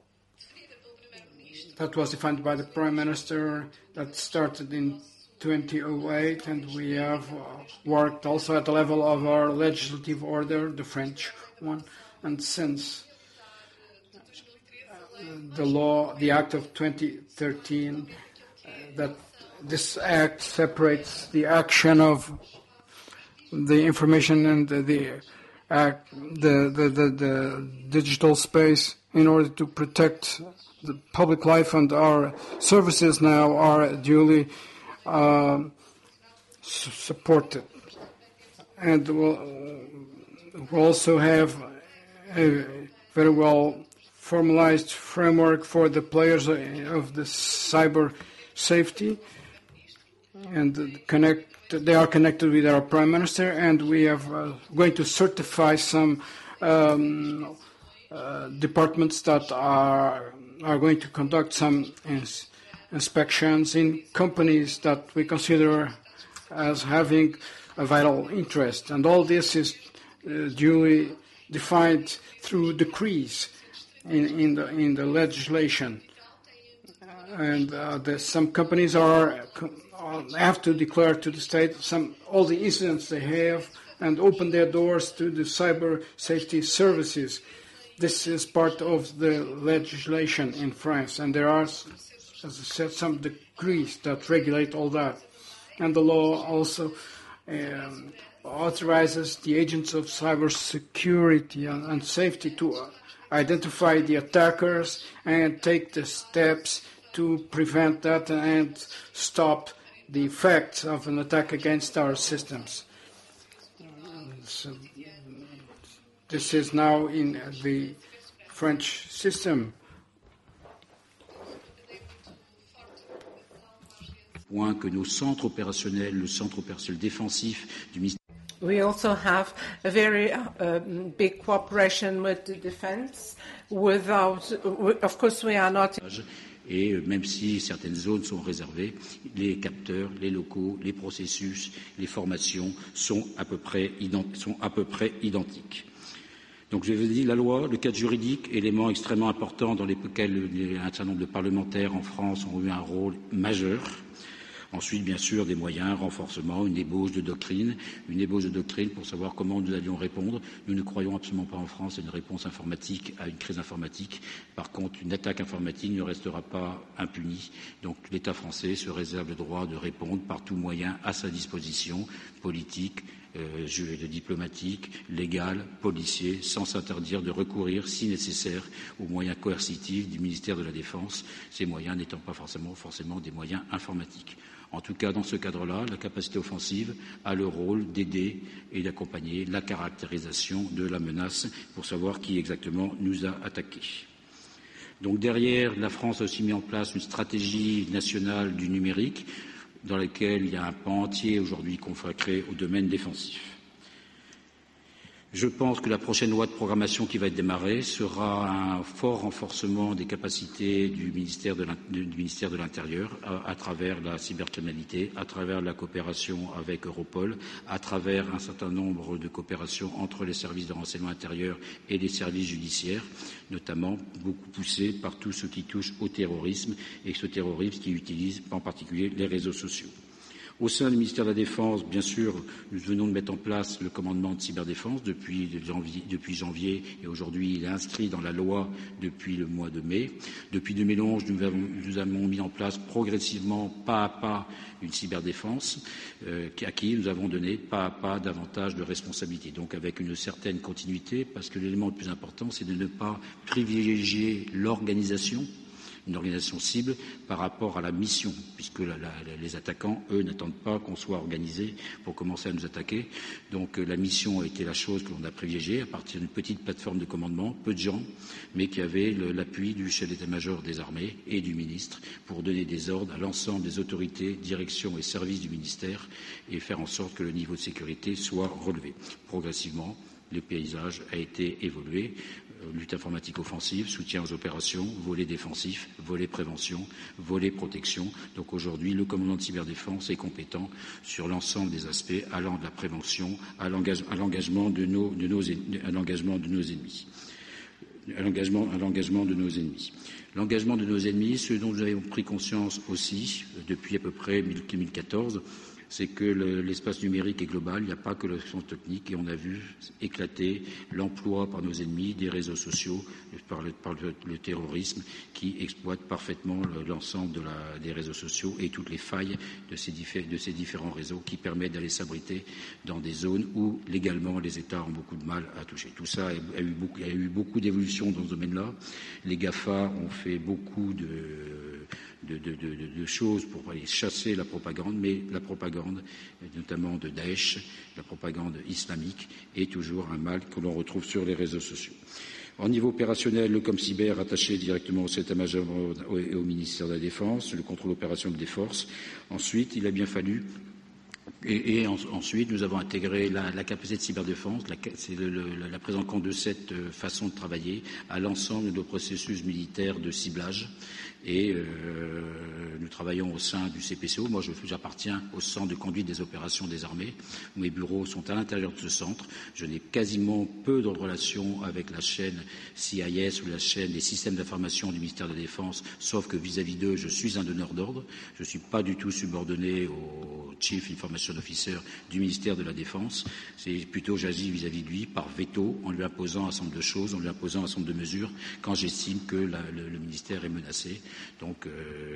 that was defined by the Prime Minister that started in 2008, and we have worked also at the level of our legislative order, the French one, and since the Act of 2013, that this act separates the action of the information and the digital space in order to protect the public life, and our services now are duly supported. And we'll also have a very well formalized framework for the players of the cyber safety, and they are connected with our Prime Minister, and we are going to certify some departments that are going to conduct some inspections in companies that we consider as having a vital interest. And all this is duly defined through decrees in the legislation. And some companies have to declare to the state all the incidents they have and open their doors to the cyber safety services. This is part of the legislation in France, and there are, as I said, some decrees that regulate all that. And the law also authorizes the agents of cybersecurity and safety to identify the attackers and take the steps to prevent that and stop the effects of an attack against our systems. So this is now in the French system. Point que nos centres opérationnels, le centre opérationnel défensif du ministère. We also have a very big cooperation with the defense. Of course, we are not. Et même si certaines zones sont réservées, les capteurs, les locaux, les processus, les formations sont à peu près identiques. Donc je vais vous dire, la loi, le cadre juridique, élément extrêmement important dans lesquels un certain nombre de parlementaires en France ont eu un rôle majeur. Ensuite, bien sûr, des moyens, renforcement, une ébauche de doctrine pour savoir comment nous allions répondre. Nous ne croyons absolument pas en France à une réponse informatique à une crise informatique. Par contre, une attaque informatique ne restera pas impunie. Donc l'État français se réserve le droit de répondre par tout moyen à sa disposition, politique, diplomatique, légal, policier, sans s'interdire de recourir, si nécessaire, aux moyens coercitifs du ministère de la Défense, ces moyens n'étant pas forcément des moyens informatiques. En tout cas, dans ce cadre-là, la capacité offensive a le rôle d'aider et d'accompagner la caractérisation de la menace pour savoir qui exactement nous a attaqués. Donc derrière, la France a aussi mis en place une stratégie nationale du numérique dans laquelle il y a un pan entier aujourd'hui consacré au domaine défensif. Je pense que la prochaine loi de programmation qui va être démarrée sera un fort renforcement des capacités du ministère de l'Intérieur à travers la cybercriminalité, à travers la coopération avec Europol, à travers un certain nombre de coopérations entre les services de renseignement intérieur et les services judiciaires, notamment beaucoup poussés par tout ce qui touche au terrorisme et ce terrorisme qui utilise en particulier les réseaux sociaux. Au sein du ministère de la Défense, bien sûr, nous venons de mettre en place le commandement de cyberdéfense depuis janvier et aujourd'hui il est inscrit dans la loi depuis le mois de mai. Depuis 2011, nous avons mis en place progressivement, pas à pas, une cyberdéfense à qui nous avons donné pas à pas davantage de responsabilités. Donc avec une certaine continuité, parce que l'élément le plus important, c'est de ne pas privilégier l'organisation une organisation cible par rapport à la mission, puisque les attaquants, eux, n'attendent pas qu'on soit organisé pour commencer à nous attaquer. Donc la mission a été la chose que l'on a privilégiée à partir d'une petite plateforme de commandement, peu de gens, mais qui avait l'appui du chef d'état-major des armées et du ministre pour donner des ordres à l'ensemble des autorités, directions et services du ministère et faire en sorte que le niveau de sécurité soit relevé. Progressivement, le paysage a été évolué. Lutte informatique offensive, soutien aux opérations, volet défensif, volet prévention, volet protection. Donc aujourd'hui, le commandant de cyberdéfense est compétent sur l'ensemble des aspects allant de la prévention à l'engagement de nos ennemis. L'engagement de nos ennemis, ce dont nous avons pris conscience aussi depuis à peu près 2014, c'est que l'espace numérique est global, il n'y a pas que le champ technique, et on a vu éclater l'emploi par nos ennemis des réseaux sociaux, par le terrorisme, qui exploite parfaitement l'ensemble des réseaux sociaux et toutes les failles de ces différents réseaux qui permettent d'aller s'abriter dans des zones où légalement les États ont beaucoup de mal à toucher. Tout ça a eu beaucoup d'évolution dans ce domaine-là. Les GAFA ont fait beaucoup de choses pour aller chasser la propagande, mais la propagande, notamment de Daesh, la propagande islamique, est toujours un mal que l'on retrouve sur les réseaux sociaux. Au niveau opérationnel, le ComCyber attaché directement au état-major et au ministère de la Défense, le contrôle opérationnel des forces. Ensuite, il a bien fallu ensuite, nous avons intégré la capacité de cyberdéfense, la prise en compte de cette façon de travailler à l'ensemble de nos processus militaires de ciblage. Et nous travaillons au sein du CPCO. Moi, j'appartiens au centre de conduite des opérations des armées. Mes bureaux sont à l'intérieur de ce centre. Je n'ai quasiment peu de relations avec la chaîne CIS ou la chaîne des systèmes d'information du ministère de la Défense, sauf que vis-à-vis d'eux, je suis un donneur d'ordre. Je ne suis pas du tout subordonné au Chief Information Officer du ministère de la Défense. C'est plutôt j'agis vis-à-vis de lui par veto, en lui imposant un certain nombre de choses, en lui imposant un certain nombre de mesures, quand j'estime que le ministère est menacé. Donc,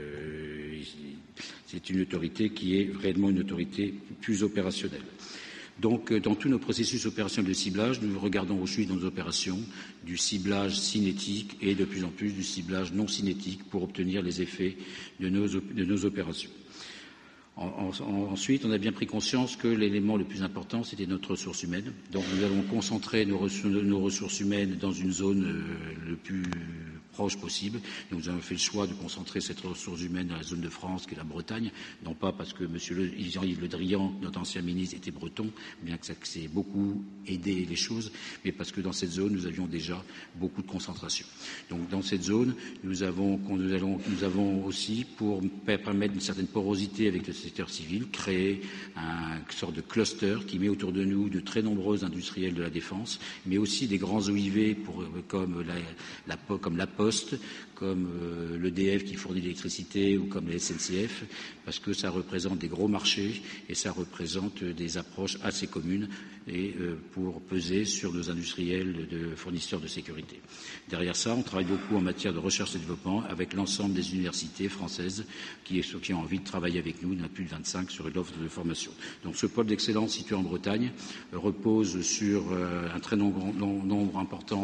c'est une autorité qui est réellement une autorité plus opérationnelle. Donc, dans tous nos processus opérationnels de ciblage, nous regardons aussi dans nos opérations du ciblage cinétique et de plus en plus du ciblage non cinétique pour obtenir les effets de nos opérations. Ensuite, on a bien pris conscience que l'élément le plus important, c'était notre ressource humaine. Donc, nous allons concentrer nos ressources humaines dans une zone le plus proche possible. Nous avons fait le choix de concentrer cette ressource humaine dans la zone de France, qui est la Bretagne, non pas parce que M. Jean-Yves Le Drian, notre ancien ministre, était breton, bien que ça ait beaucoup aidé les choses, mais parce que dans cette zone, nous avions déjà beaucoup de concentration. Donc, dans cette zone, nous avons aussi, pour permettre une certaine porosité avec le secteur civil, créé une sorte de cluster qui met autour de nous de très nombreux industriels de la défense, mais aussi des grands OIV comme la Poste, comme l'EDF qui fournit l'électricité ou comme la SNCF, parce que ça représente des gros marchés et ça représente des approches assez communes et pour peser sur nos industriels de fournisseurs de sécurité. Derrière ça, on travaille beaucoup en matière de recherche et développement avec l'ensemble des universités françaises qui ont envie de travailler avec nous. Il y en a plus de 25 sur l'offre de formation. Donc ce pôle d'excellence situé en Bretagne repose sur un très nombre important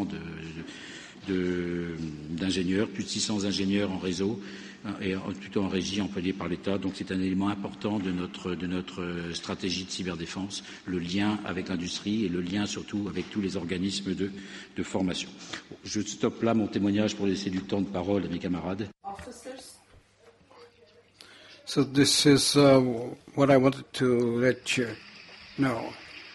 d'ingénieurs, plus de 600 ingénieurs en réseau et plutôt en régie employés par l'État. Donc c'est un élément important de notre stratégie de cyberdéfense, le lien avec l'industrie et le lien surtout avec tous les organismes de formation. Je stoppe là mon témoignage pour laisser du temps de parole à mes camarades. So this is what I wanted to let you know.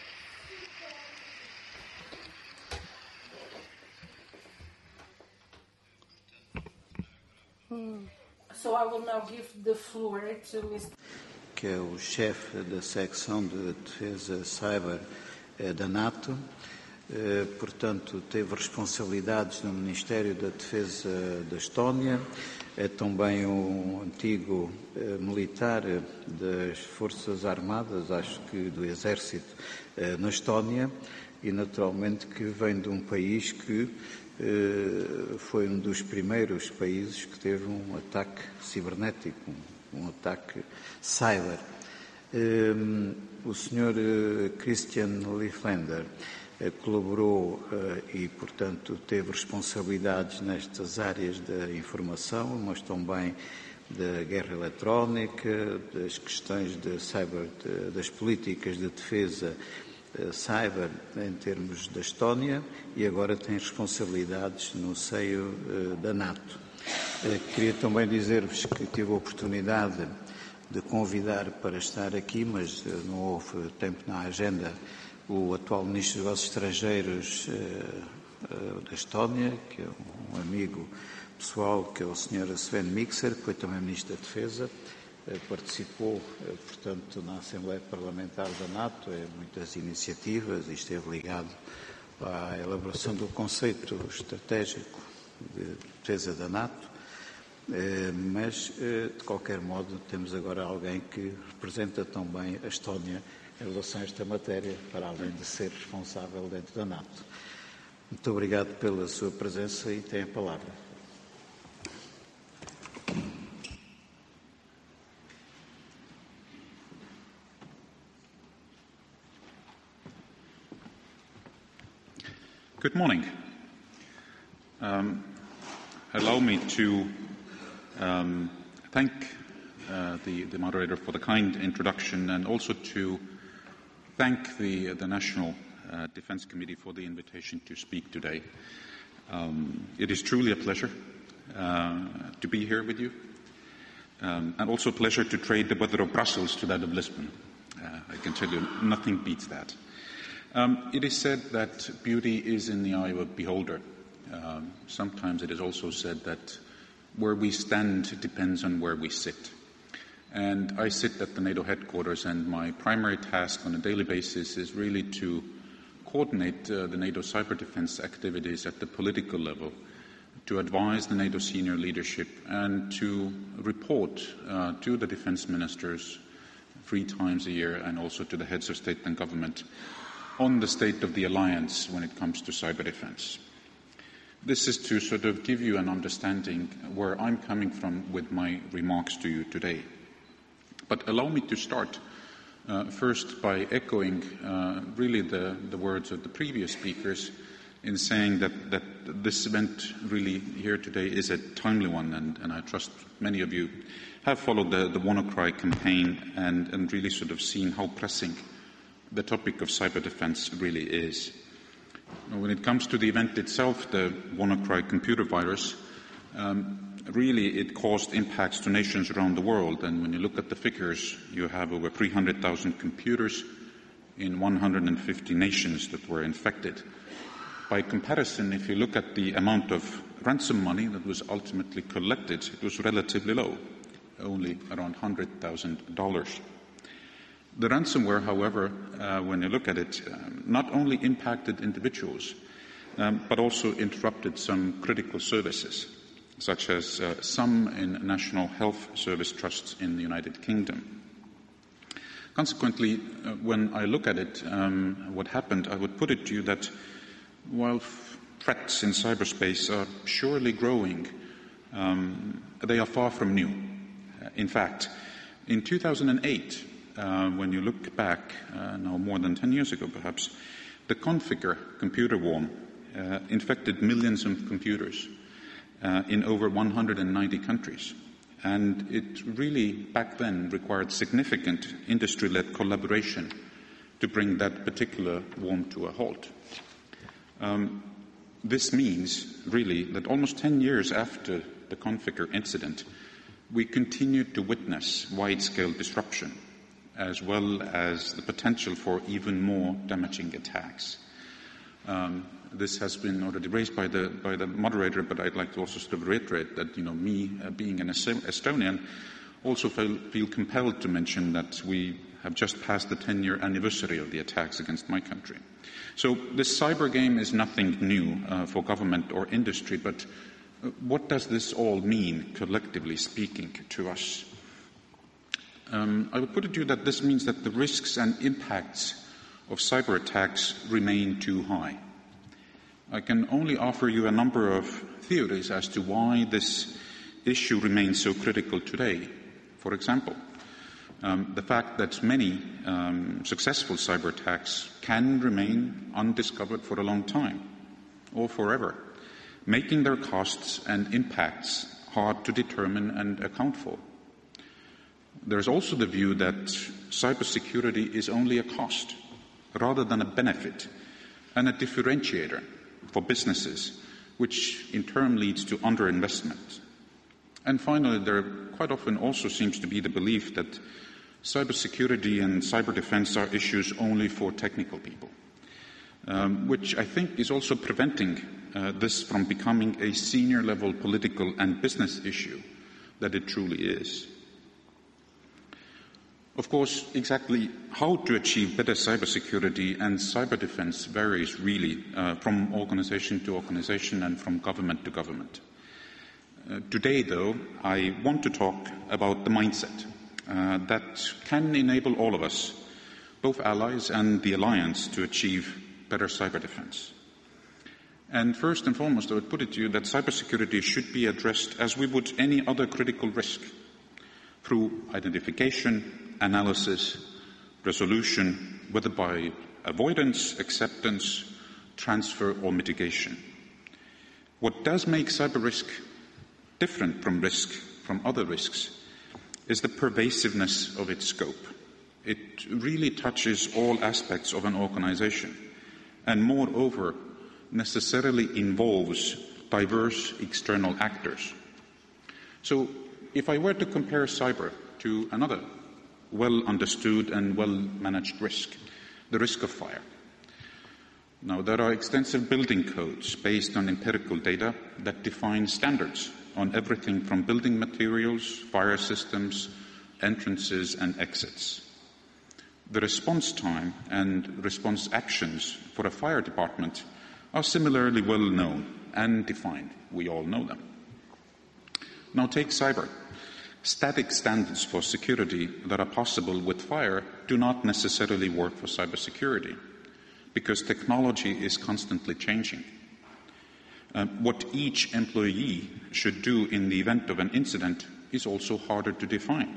So I will now give the floor to Mr. Que é o chefe da secção de defesa cyber da NATO, portanto teve responsabilidades no Ministério da Defesa da Estónia, é também um antigo militar das Forças Armadas, acho que do Exército, na Estónia, e naturalmente que vem de um país que foi um dos primeiros países que teve um ataque cibernético, um ataque cyber. O Sr. Christian Lieflander colaborou e, portanto, teve responsabilidades nestas áreas da informação, mas também da guerra eletrónica, das questões de cyber, das políticas de defesa cyber em termos da Estónia, e agora tem responsabilidades no seio da NATO. Queria também dizer-vos que tive a oportunidade de convidar para estar aqui, mas não houve tempo na agenda, o atual Ministro dos Negócios Estrangeiros da Estónia, que é um amigo pessoal, que é o Sr. Sven Mikser, que foi também Ministro da Defesa, participou, portanto, na Assembleia Parlamentar da NATO, em muitas iniciativas, e esteve ligado à elaboração do conceito estratégico de defesa da NATO, mas, de qualquer modo, temos agora alguém que representa também a Estónia em relação a esta matéria, para além de ser responsável dentro da NATO. Muito obrigado pela sua presença e tem a palavra. Good morning. Allow me to thank the moderator for the kind introduction, and also to thank the National Defence Committee for the invitation to speak today. It is truly a pleasure to be here with you, and also a pleasure to trade the weather of Brussels to that of Lisbon. I can tell you, nothing beats that. It is said that beauty is in the eye of a beholder. Sometimes it is also said that where we stand depends on where we sit. And I sit at the NATO headquarters, and my primary task on a daily basis is really to coordinate the NATO cyber defense activities at the political level, to advise the NATO senior leadership, and to report to the defense ministers 3 times a year, and also to the heads of state and government, on the state of the alliance when it comes to cyber defense. This is to sort of give you an understanding where I'm coming from with my remarks to you today. But allow me to start first by echoing really the words of the previous speakers in saying that this event really here today is a timely one, and I trust many of you have followed the WannaCry campaign and really sort of seen how pressing the topic of cyber defense really is. When it comes to the event itself, the WannaCry computer virus, really it caused impacts to nations around the world. And when you look at the figures, you have over 300,000 computers in 150 nations that were infected. By comparison, if you look at the amount of ransom money that was ultimately collected, it was relatively low, only around $100,000. The ransomware, however, when you look at it, not only impacted individuals, but also interrupted some critical services, such as some in National Health Service trusts in the United Kingdom. Consequently, when I look at it, what happened, I would put it to you that while threats in cyberspace are surely growing, they are far from new. In fact, in 2008, when you look back, now more than 10 years ago perhaps, the Conficker computer worm infected millions of computers in over 190 countries. And it really, back then, required significant industry-led collaboration to bring that particular worm to a halt. This means, really, that almost 10 years after the Conficker incident, we continued to witness wide-scale disruption, as well as the potential for even more damaging attacks. This has been already raised by the moderator, but I'd like to also sort of reiterate that, me being an Estonian, also feel compelled to mention that we have just passed the 10-year anniversary of the attacks against my country. So this cyber game is nothing new for government or industry, but what does this all mean, collectively speaking, to us? I would put it to you that this means that the risks and impacts of cyber attacks remain too high. I can only offer you a number of theories as to why this issue remains so critical today. For example, the fact that many successful cyber attacks can remain undiscovered for a long time or forever, making their costs and impacts hard to determine and account for. There's also the view that cybersecurity is only a cost rather than a benefit and a differentiator for businesses, which in turn leads to underinvestment. And finally, there quite often also seems to be the belief that cybersecurity and cyber defense are issues only for technical people, which I think is also preventing this from becoming a senior-level political and business issue that it truly is. Of course, exactly how to achieve better cybersecurity and cyber defense varies really from organization to organization and from government to government. Today, though, I want to talk about the mindset that can enable all of us, both allies and the alliance, to achieve better cyber defense. And first and foremost, I would put it to you that cybersecurity should be addressed as we would any other critical risk, through identification, analysis, resolution, whether by avoidance, acceptance, transfer, or mitigation. What does make cyber risk different from other risks is the pervasiveness of its scope. It really touches all aspects of an organization and, moreover, necessarily involves diverse external actors. So, if I were to compare cyber to another well-understood and well-managed risk, the risk of fire. Now, there are extensive building codes based on empirical data that define standards on everything from building materials, fire systems, entrances, and exits. The response time and response actions for a fire department are similarly well known and defined. We all know them. Now take cyber. Static standards for security that are possible with fire do not necessarily work for cybersecurity, because technology is constantly changing. What each employee should do in the event of an incident is also harder to define.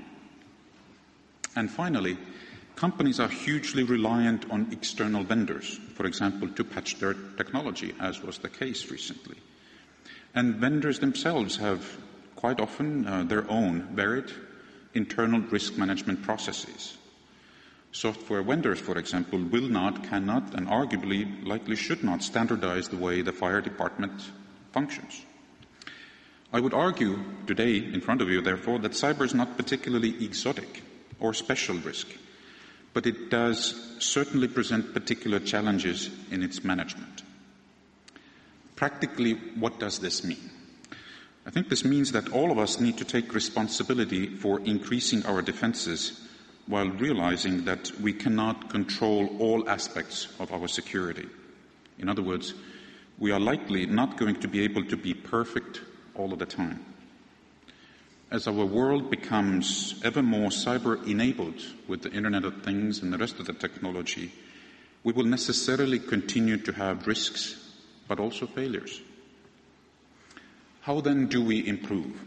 And finally, companies are hugely reliant on external vendors, for example, to patch their technology, as was the case recently. And vendors themselves have quite often their own varied internal risk management processes. Software vendors, for example, will not, cannot, and arguably likely should not standardize the way the fire department functions. I would argue today in front of you, therefore, that cyber is not particularly exotic or special risk, but it does certainly present particular challenges in its management. Practically, what does this mean? I think this means that all of us need to take responsibility for increasing our defenses while realizing that we cannot control all aspects of our security. In other words, we are likely not going to be able to be perfect all of the time. As our world becomes ever more cyber-enabled with the Internet of Things and the rest of the technology, we will necessarily continue to have risks, but also failures. How then do we improve?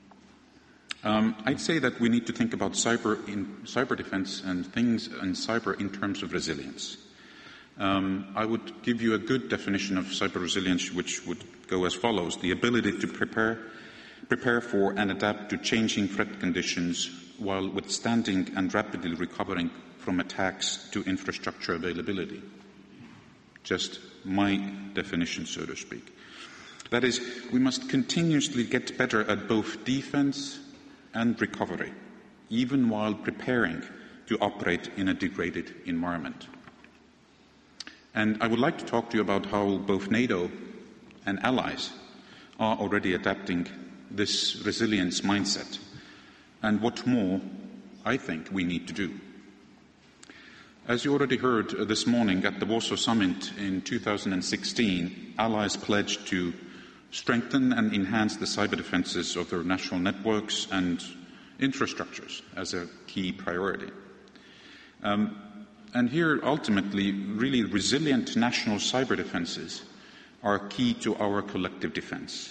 I'd say that we need to think about cyber defense and things in cyber in terms of resilience. I would give you a good definition of cyber resilience, which would go as follows: the ability to prepare for and adapt to changing threat conditions while withstanding and rapidly recovering from attacks to infrastructure availability. Just my definition, so to speak. That is, we must continuously get better at both defense and recovery, even while preparing to operate in a degraded environment. And I would like to talk to you about how both NATO and allies are already adapting this resilience mindset, and what more I think we need to do. As you already heard this morning at the Warsaw Summit in 2016, allies pledged to strengthen and enhance the cyber defenses of their national networks and infrastructures as a key priority. And here, ultimately, really resilient national cyber defenses are key to our collective defense.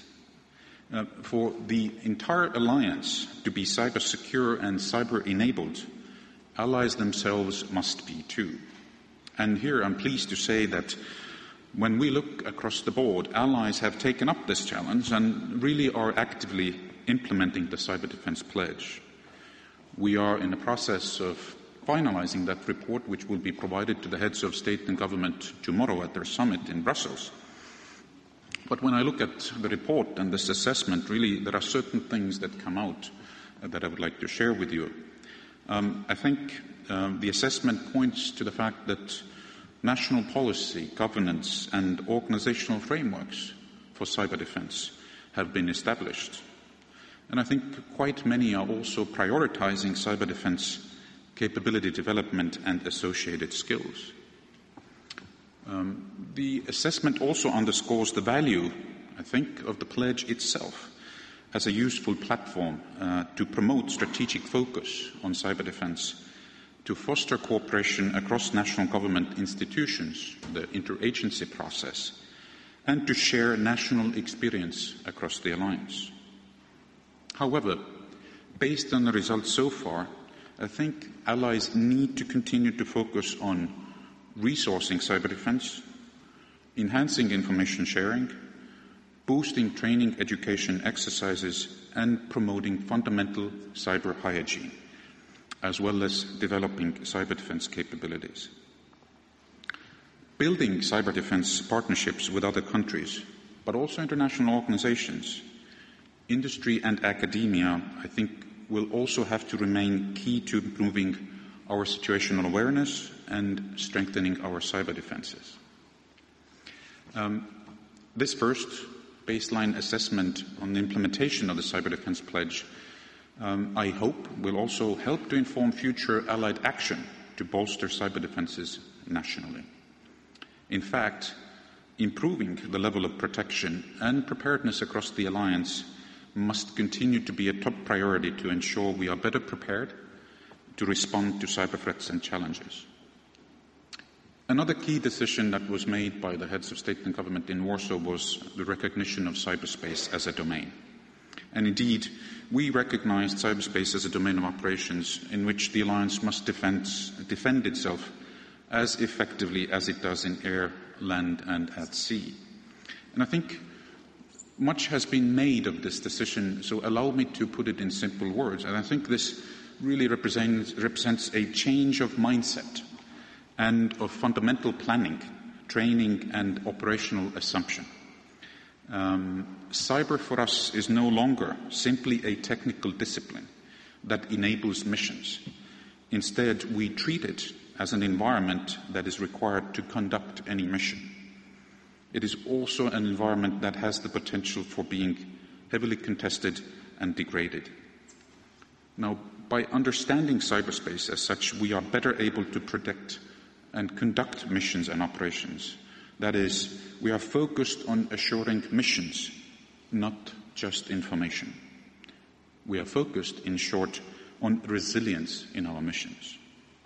For the entire alliance to be cyber secure and cyber enabled, allies themselves must be too. And here I'm pleased to say that when we look across the board, allies have taken up this challenge and really are actively implementing the Cyber Defence Pledge. We are in the process of finalising that report, which will be provided to the heads of state and government tomorrow at their summit in Brussels. But when I look at the report and this assessment, really there are certain things that come out that I would like to share with you. I think the assessment points to the fact that national policy, governance and organisational frameworks for cyber defence have been established. And I think quite many are also prioritising cyber defence capability development and associated skills. The assessment also underscores the value, I think, of the pledge itself as a useful platform to promote strategic focus on cyber defence, to foster cooperation across national government institutions, the interagency process, and to share national experience across the alliance. However, based on the results so far, I think allies need to continue to focus on resourcing cyber defence, enhancing information sharing, boosting training education exercises, and promoting fundamental cyber hygiene, as well as developing cyber defence capabilities. Building cyber defence partnerships with other countries, but also international organisations, industry and academia, I think, will also have to remain key to improving our situational awareness and strengthening our cyber defences. This first baseline assessment on the implementation of the Cyber Defence Pledge, I hope, will also help to inform future allied action to bolster cyber defences nationally. In fact, improving the level of protection and preparedness across the alliance must continue to be a top priority to ensure we are better prepared to respond to cyber threats and challenges. Another key decision that was made by the heads of state and government in Warsaw was the recognition of cyberspace as a domain. And indeed, we recognized cyberspace as a domain of operations in which the alliance must defend itself as effectively as it does in air, land and at sea. And I think much has been made of this decision, so allow me to put it in simple words. And I think this really represents a change of mindset and of fundamental planning, training and operational assumption. Cyber for us is no longer simply a technical discipline that enables missions. Instead, we treat it as an environment that is required to conduct any mission. It is also an environment that has the potential for being heavily contested and degraded. Now, by understanding cyberspace as such, we are better able to predict and conduct missions and operations. That is, we are focused on assuring missions, not just information. We are focused, in short, on resilience in our missions.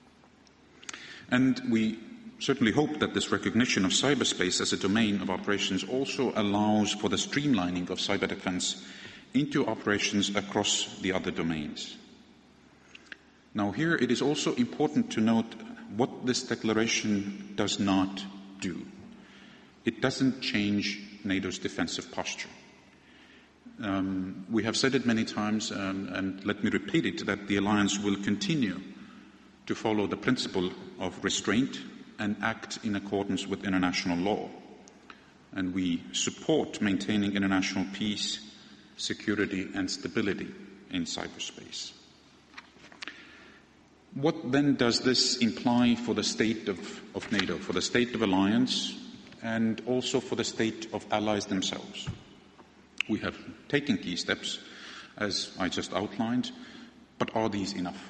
And we certainly hope that this recognition of cyberspace as a domain of operations also allows for the streamlining of cyber defense into operations across the other domains. Now, here it is also important to note what this declaration does not do. It doesn't change NATO's defensive posture. We have said it many times, and let me repeat it, that the alliance will continue to follow the principle of restraint and act in accordance with international law. And we support maintaining international peace, security and stability in cyberspace. What then does this imply for the state of NATO, for the state of alliance, and also for the state of allies themselves? We have taken key steps, as I just outlined, but are these enough?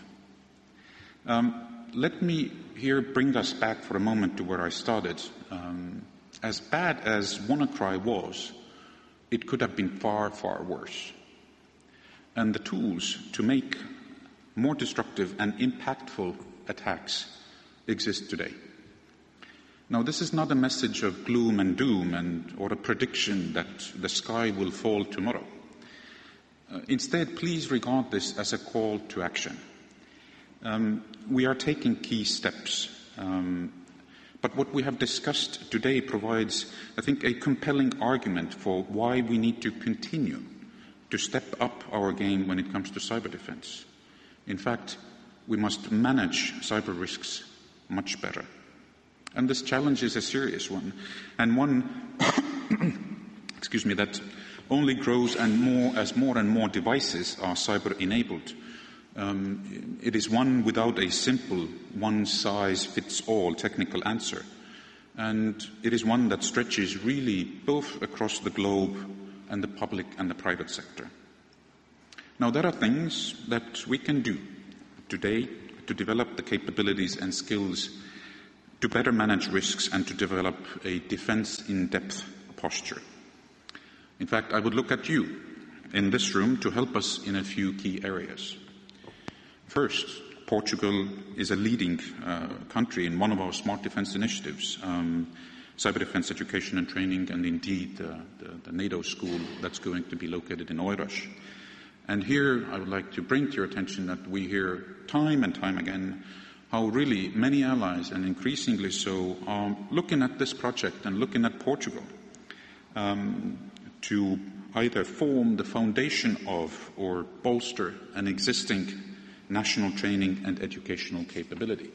Let me here bring us back for a moment to where I started. As bad as WannaCry was, it could have been far, far worse. And the tools to make more destructive and impactful attacks exist today. Now, this is not a message of gloom and doom or a prediction that the sky will fall tomorrow. Instead, please regard this as a call to action. we are taking key steps. But what we have discussed today provides, I think, a compelling argument for why we need to continue to step up our game when it comes to cyber defense. In fact, we must manage cyber risks much better. And this challenge is a serious one, and one that only grows as more and more devices are cyber-enabled. It is one without a simple one-size-fits-all technical answer. And it is one that stretches really both across the globe and the public and the private sector. Now, there are things that we can do today to develop the capabilities and skills to better manage risks and to develop a defense-in-depth posture. In fact, I would look at you in this room to help us in a few key areas. First, Portugal is a leading country in one of our smart defense initiatives, cyber defense education and training, and indeed the NATO school that's going to be located in Oiras. And here I would like to bring to your attention that we hear time and time again how really many allies, and increasingly so, are looking at this project and looking at Portugal to either form the foundation of or bolster an existing national training and educational capability.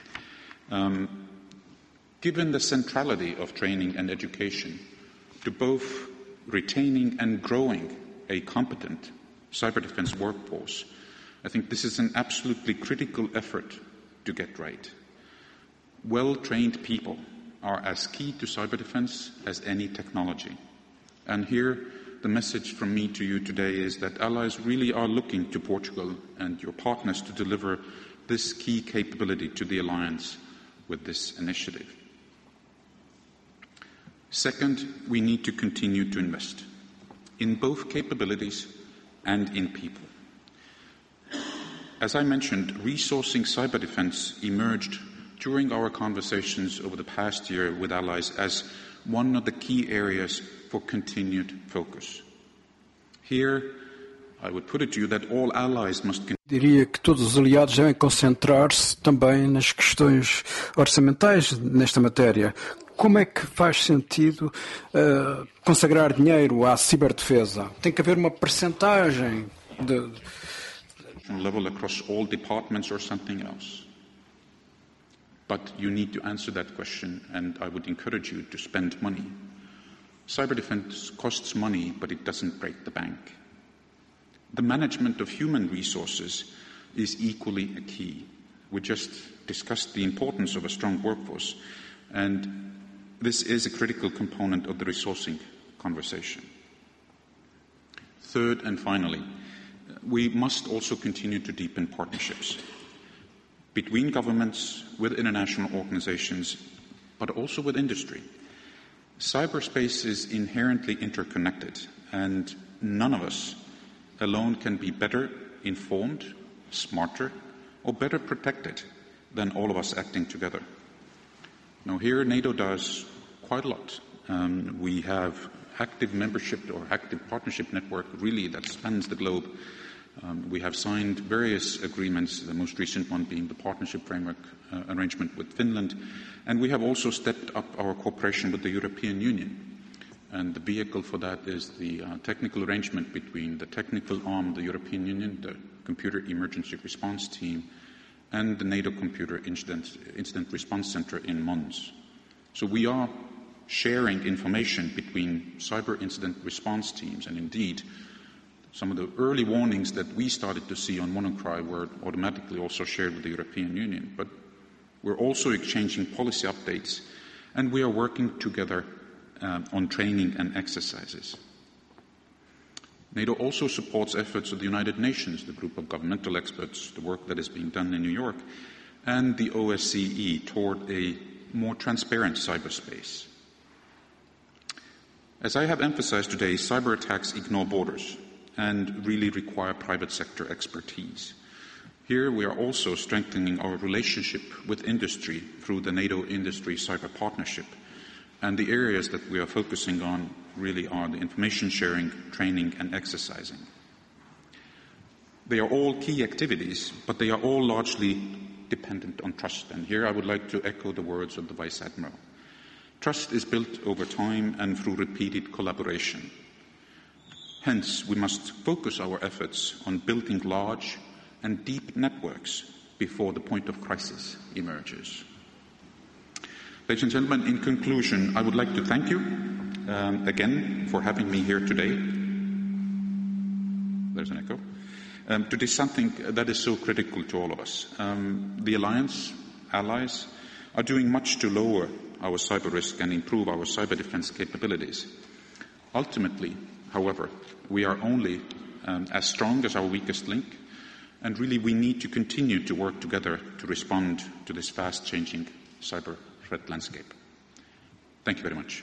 Given the centrality of training and education to both retaining and growing a competent cyber defense workforce, I think this is an absolutely critical effort to get right. Well-trained people are as key to cyber defense as any technology. And here, the message from me to you today is that allies really are looking to Portugal and your partners to deliver this key capability to the alliance with this initiative. Second, we need to continue to invest in both capabilities and in people. As I mentioned, resourcing cyber defense emerged during our conversations over the past year with allies as one of the key areas for continued focus. Here, I would put it to you that all allies must Diria que todos os aliados devem concentrar-se também nas questões orçamentais nesta matéria. Como é que faz sentido consagrar dinheiro à ciberdefesa? Tem que haver uma percentagem de level across all departments or something else. But you need to answer that question, and I would encourage you to spend money. Cyber defense costs money, but it doesn't break the bank. The management of human resources is equally a key. We just discussed the importance of a strong workforce, and this is a critical component of the resourcing conversation. Third and finally, we must also continue to deepen partnerships between governments, with international organizations, but also with industry. Cyberspace is inherently interconnected, and none of us alone can be better informed, smarter, or better protected than all of us acting together. Now here NATO does quite a lot. We have active membership or active partnership network really that spans the globe. We have signed various agreements, the most recent one being the partnership framework arrangement with Finland, and we have also stepped up our cooperation with the European Union. And the vehicle for that is the technical arrangement between the technical arm of the European Union, the Computer Emergency Response Team, and the NATO Computer Incident Response Center in Mons. So we are sharing information between cyber incident response teams, and indeed, some of the early warnings that we started to see on WannaCry were automatically also shared with the European Union. But we're also exchanging policy updates, and we are working together on training and exercises. NATO also supports efforts of the United Nations, the group of governmental experts, the work that is being done in New York, and the OSCE toward a more transparent cyberspace. As I have emphasized today, cyber attacks ignore borders and really require private sector expertise. Here we are also strengthening our relationship with industry through the NATO Industry Cyber Partnership. And the areas that we are focusing on really are the information sharing, training, and exercising. They are all key activities, but they are all largely dependent on trust. And here I would like to echo the words of the Vice Admiral. Trust is built over time and through repeated collaboration. Hence, we must focus our efforts on building large and deep networks before the point of crisis emerges. Ladies and gentlemen, in conclusion, I would like to thank you again for having me here today. There's an echo. To do something that is so critical to all of us. The Alliance, allies, are doing much to lower our cyber risk and improve our cyber defense capabilities. Ultimately, however, we are only as strong as our weakest link, and really we need to continue to work together to respond to this fast-changing cyber threat landscape. Thank you very much.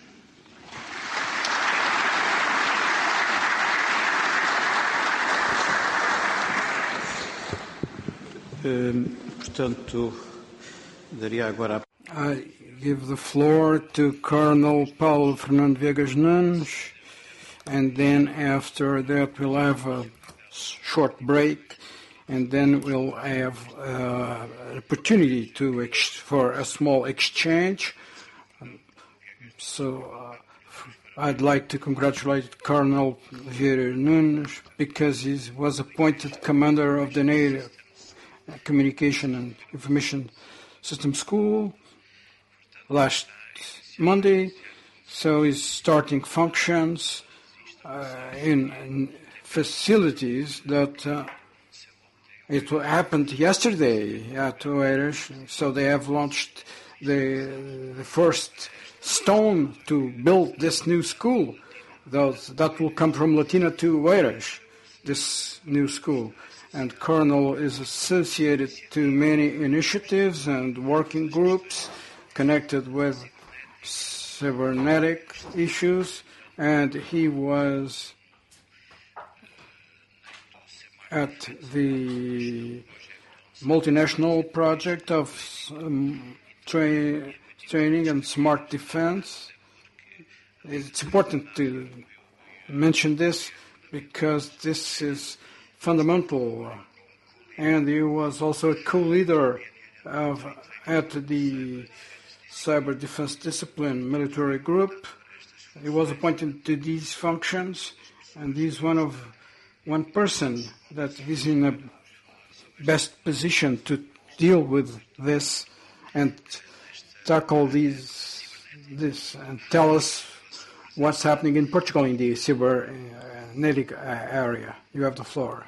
Portanto, daria agora I give the floor to Colonel Paulo Fernando Viegas Nunes, and then after that we'll have a short break, and then we'll have an opportunity for a small exchange. So I'd like to congratulate Colonel Viegas Nunes because he was appointed commander of the NATO Communication and Information System School last Monday, so he's starting functions in facilities that it happened yesterday at Oeiras. So they have launched the first stone to build this new school. That will come from Latina to Oeiras, this new school. And Colonel is associated to many initiatives and working groups connected with cybernetic issues, and he was at the multinational project of training and smart defense. It's important to mention this because this is fundamental, and he was also a co-leader at the Cyber Defense Discipline military group. He was appointed to these functions, and he's one person that is in the best position to deal with this and tackle this and tell us what's happening in Portugal in the cybernetic area. You have the floor.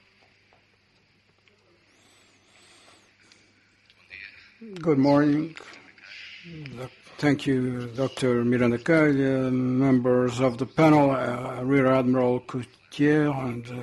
Good morning. Thank you, Dr. Miranda Calha, members of the panel, Rear Admiral Coutier,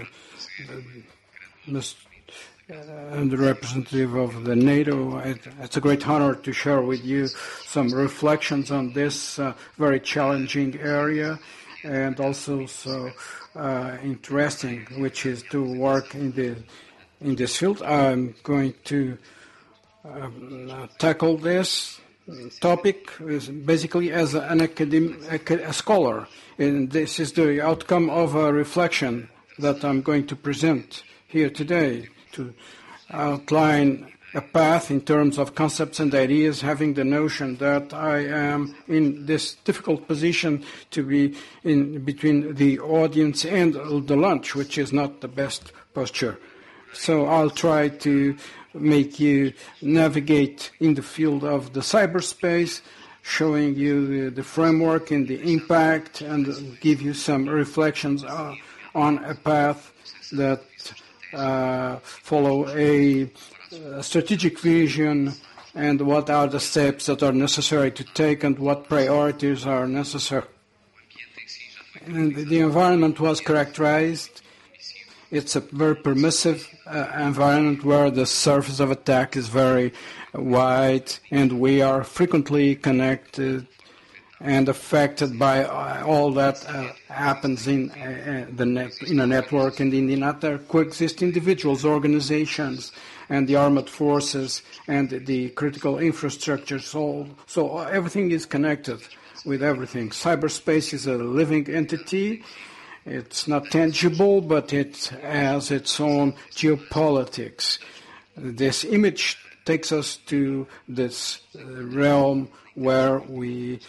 and the representative of the NATO. It's a great honor to share with you some reflections on this very challenging area, and also so interesting, which is to work in this field. I'm going to tackle this topic is basically as a scholar, and this is the outcome of a reflection that I'm going to present here today to outline a path in terms of concepts and ideas, having the notion that I am in this difficult position to be in between the audience and the lunch, which is not the best posture. So I'll try to make you navigate in the field of the cyberspace, showing you the framework and the impact, and give you some reflections on a path that follow a strategic vision, and what are the steps that are necessary to take and what priorities are necessary. And the environment was characterized. It's a very permissive environment where the surface of attack is very wide, and we are frequently connected and affected by all that happens in a network, and in the net there coexist individuals, organizations, and the armed forces and the critical infrastructure. So everything is connected with everything. Cyberspace is a living entity. It's not tangible, but it has its own geopolitics. This image takes us to this realm where we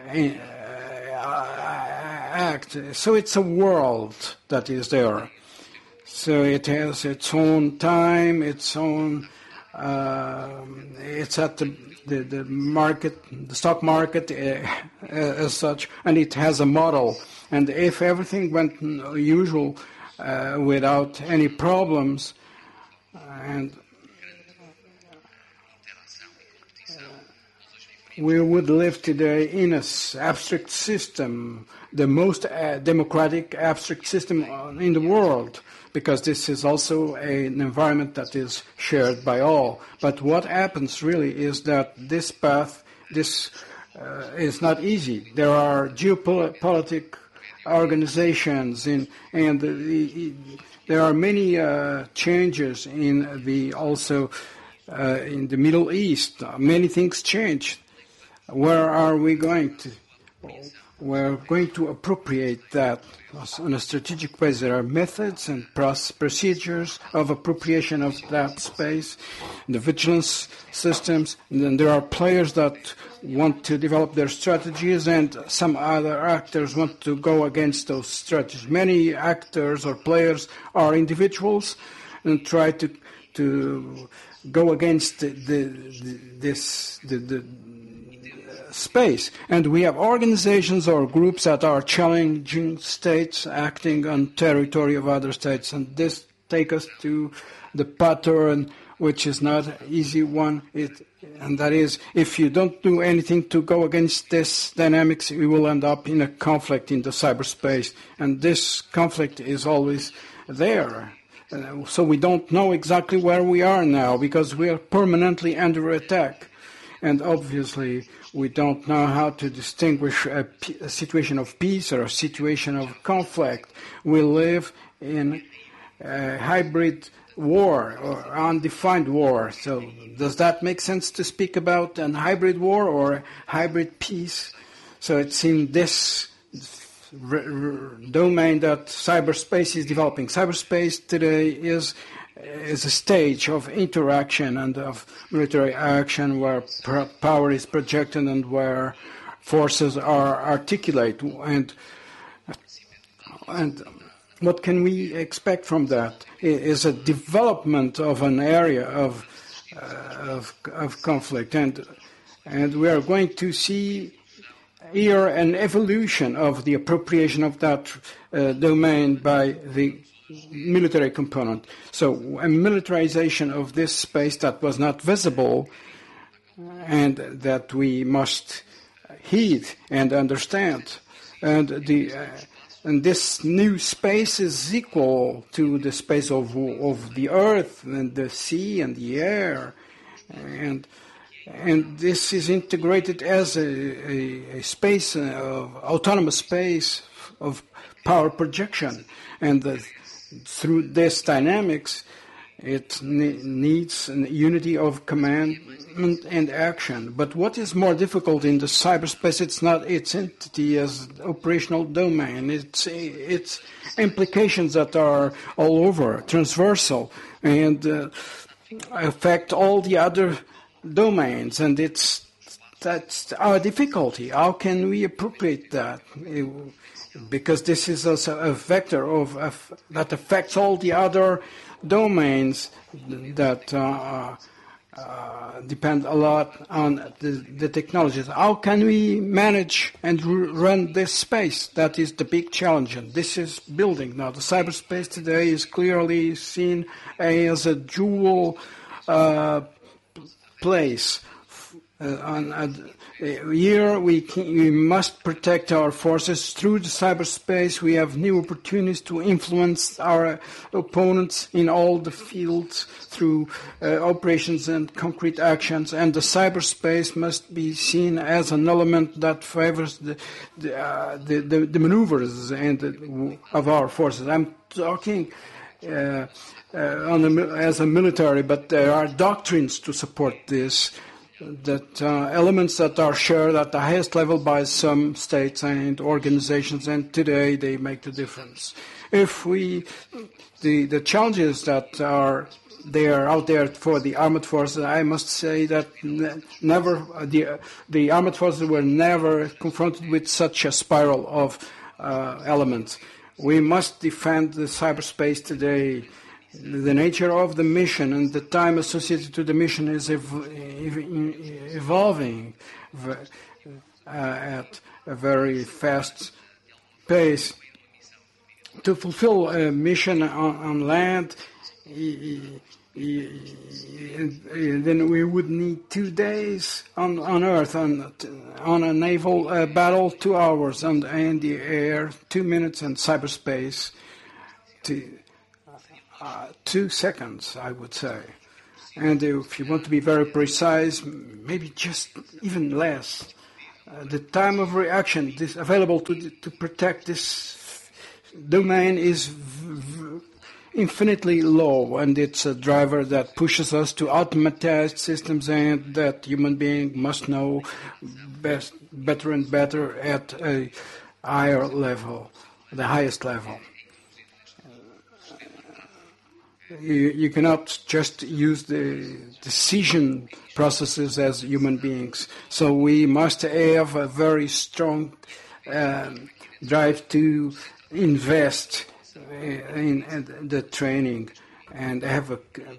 act. So it's a world that is there. So it has its own time, its own. It's at the market, the stock market as such, and it has a model. And if everything went usual without any problems, and we would live today in an abstract system, the most democratic abstract system in the world, because this is also an environment that is shared by all. But what happens really is that this path, is not easy. There are geopolitical organizations, and there are many changes in in the Middle East. Many things change. Where are we going to? We're going to appropriate that on a strategic basis. There are methods and procedures of appropriation of that space, the vigilance systems, and then there are players that want to develop their strategies, and some other actors want to go against those strategies. Many actors or players are individuals and try to go against this space, and we have organizations or groups that are challenging states acting on territory of other states, and this takes us to the pattern, which is not an easy one, and that is, if you don't do anything to go against this dynamics, we will end up in a conflict in the cyberspace, and this conflict is always there. So we don't know exactly where we are now, because we are permanently under attack, and obviously we don't know how to distinguish a situation of peace or a situation of conflict. We live in a hybrid war or undefined war. So does that make sense to speak about an hybrid war or hybrid peace? So it's in this domain that cyberspace is developing. Cyberspace today is a stage of interaction and of military action where power is projected and where forces are articulate. And what can we expect from that? Is a development of an area of conflict, and we are going to see here an evolution of the appropriation of that domain by the military component. So a militarization of this space that was not visible and that we must heed and understand. And this new space is equal to the space of the earth and the sea and the air. And this is integrated as a space, of autonomous space of power projection. And through this dynamics, it needs a unity of command and action. But what is more difficult in the cyberspace? It's not its entity as operational domain. It's implications that are all over, transversal, and affect all the other domains. And that's our difficulty. How can we appropriate that? Because this is also a vector that affects all the other domains that depend a lot on the technologies. How can we manage and run this space? That is the big challenge. And this is building now. The cyberspace today is clearly seen as a dual place. Here we must protect our forces through the cyberspace. We have new opportunities to influence our opponents in all the fields through operations and concrete actions. And the cyberspace must be seen as an element that favors the maneuvers of our forces. I'm talking as a military, but there are doctrines to support this. That elements that are shared at the highest level by some states and organizations, and today they make the difference. If the challenges that are they are out there for the armed forces. I must say that never the armed forces were never confronted with such a spiral of elements. We must defend the cyberspace today. The nature of the mission and the time associated to the mission is evolving at a very fast pace. To fulfill a mission on land, then we would need 2 days on Earth, on a naval battle 2 hours, and in the air 2 minutes, and cyberspace 2 seconds, I would say. And if you want to be very precise, maybe just even less. The time of reaction available to protect this domain is infinitely low, and it's a driver that pushes us to automatize systems, and that human being must know better and better at a higher level, the highest level. You cannot just use the decision processes as human beings. So we must have a very strong drive to invest in the training and have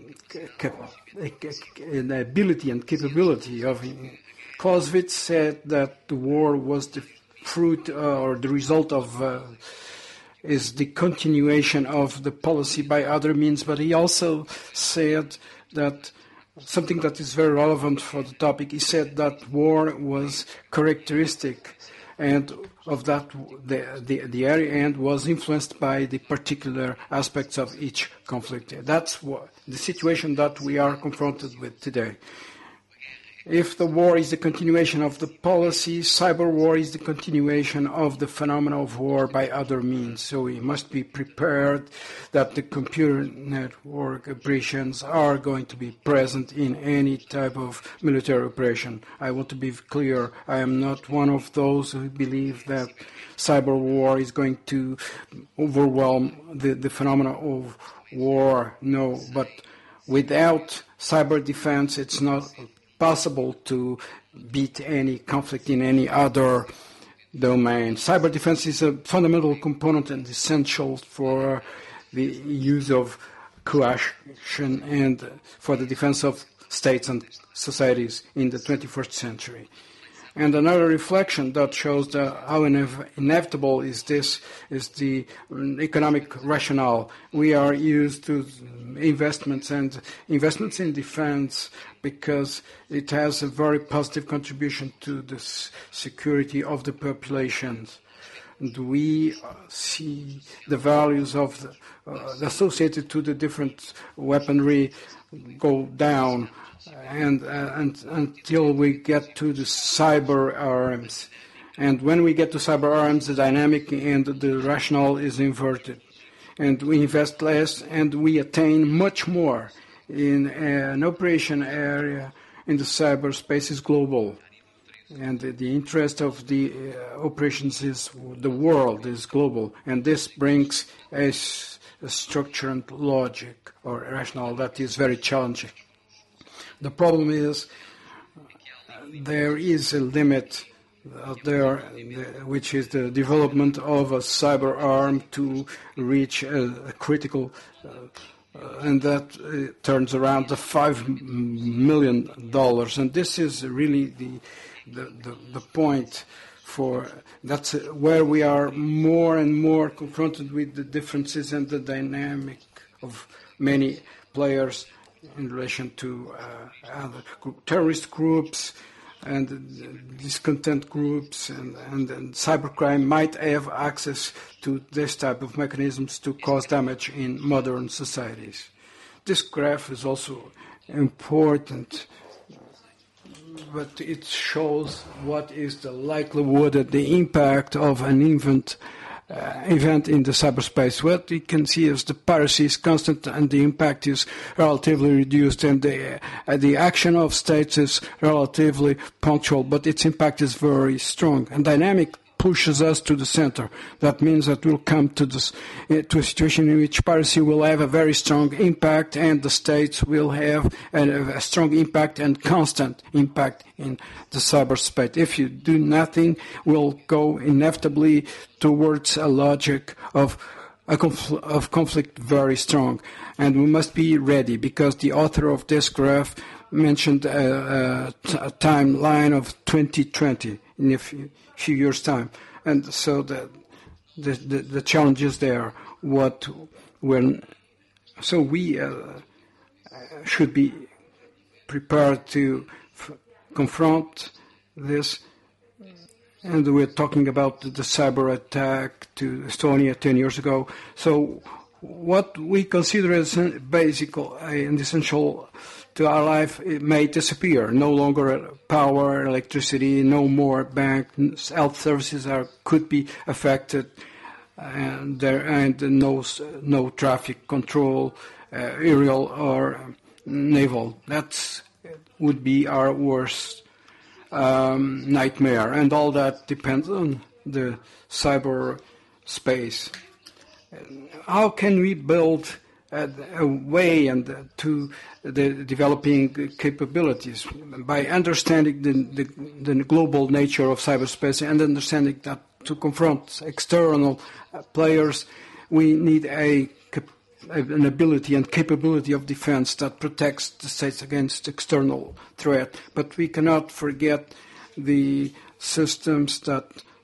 an ability and capability of. Clausewitz said that the war was the fruit or the result of is the continuation of the policy by other means, but he also said that something that is very relevant for the topic. He said that war was characteristic, and of that the area end was influenced by the particular aspects of each conflict. That's what the situation that we are confronted with today. If the war is the continuation of the policy, cyber war is the continuation of the phenomenon of war by other means. So we must be prepared that the computer network operations are going to be present in any type of military operation. I want to be clear, I am not one of those who believe that cyber war is going to overwhelm the phenomenon of war. No, but without cyber defense, it's not possible to beat any conflict in any other domain. Cyber defense is a fundamental component and essential for the use of coercion and for the defense of states and societies in the 21st century. And another reflection that shows how inevitable is this is the economic rationale. We are used to investments in defense because it has a very positive contribution to the security of the populations. And we see the values of associated to the different weaponry go down. And until we get to the cyber arms. And when we get to cyber arms, the dynamic and the rationale is inverted. And we invest less and we attain much more. In an operation area in the cyberspace is global. And the interest of the operations is the world is global. And this brings a structure and logic or rationale that is very challenging. The problem is there is a limit there, which is the development of a cyber arm to reach a critical, and that turns around to $5 million. And this is really the point for that's where we are more and more confronted with the differences and the dynamic of many players in relation to other terrorist groups and discontent groups and cybercrime might have access to this type of mechanisms to cause damage in modern societies. This graph is also important, but it shows what is the likelihood that the impact of an event in the cyberspace. What you can see is the piracy is constant and the impact is relatively reduced, and the action of states is relatively punctual, but its impact is very strong. And dynamic pushes us to the center. That means that we'll come to a situation in which piracy will have a very strong impact, and the states will have a strong impact and constant impact in the cyberspace. If you do nothing, we'll go inevitably towards a logic of conflict very strong. And we must be ready, because the author of this graph mentioned a timeline of 2020 in a few years' time. And so the challenge is there. So we should be prepared to confront this. And we're talking about the cyber attack to Estonia 10 years ago. So what we consider as basic and essential to our life, it may disappear. No longer power, electricity, no more banks, health services could be affected, and no traffic control, aerial or naval. That would be our worst nightmare, and all that depends on the cyber space. How can we build a way to the developing capabilities? By understanding the global nature of cyberspace and understanding that to confront external players, we need an ability and capability of defense that protects the states against external threat. But we cannot forget the systems that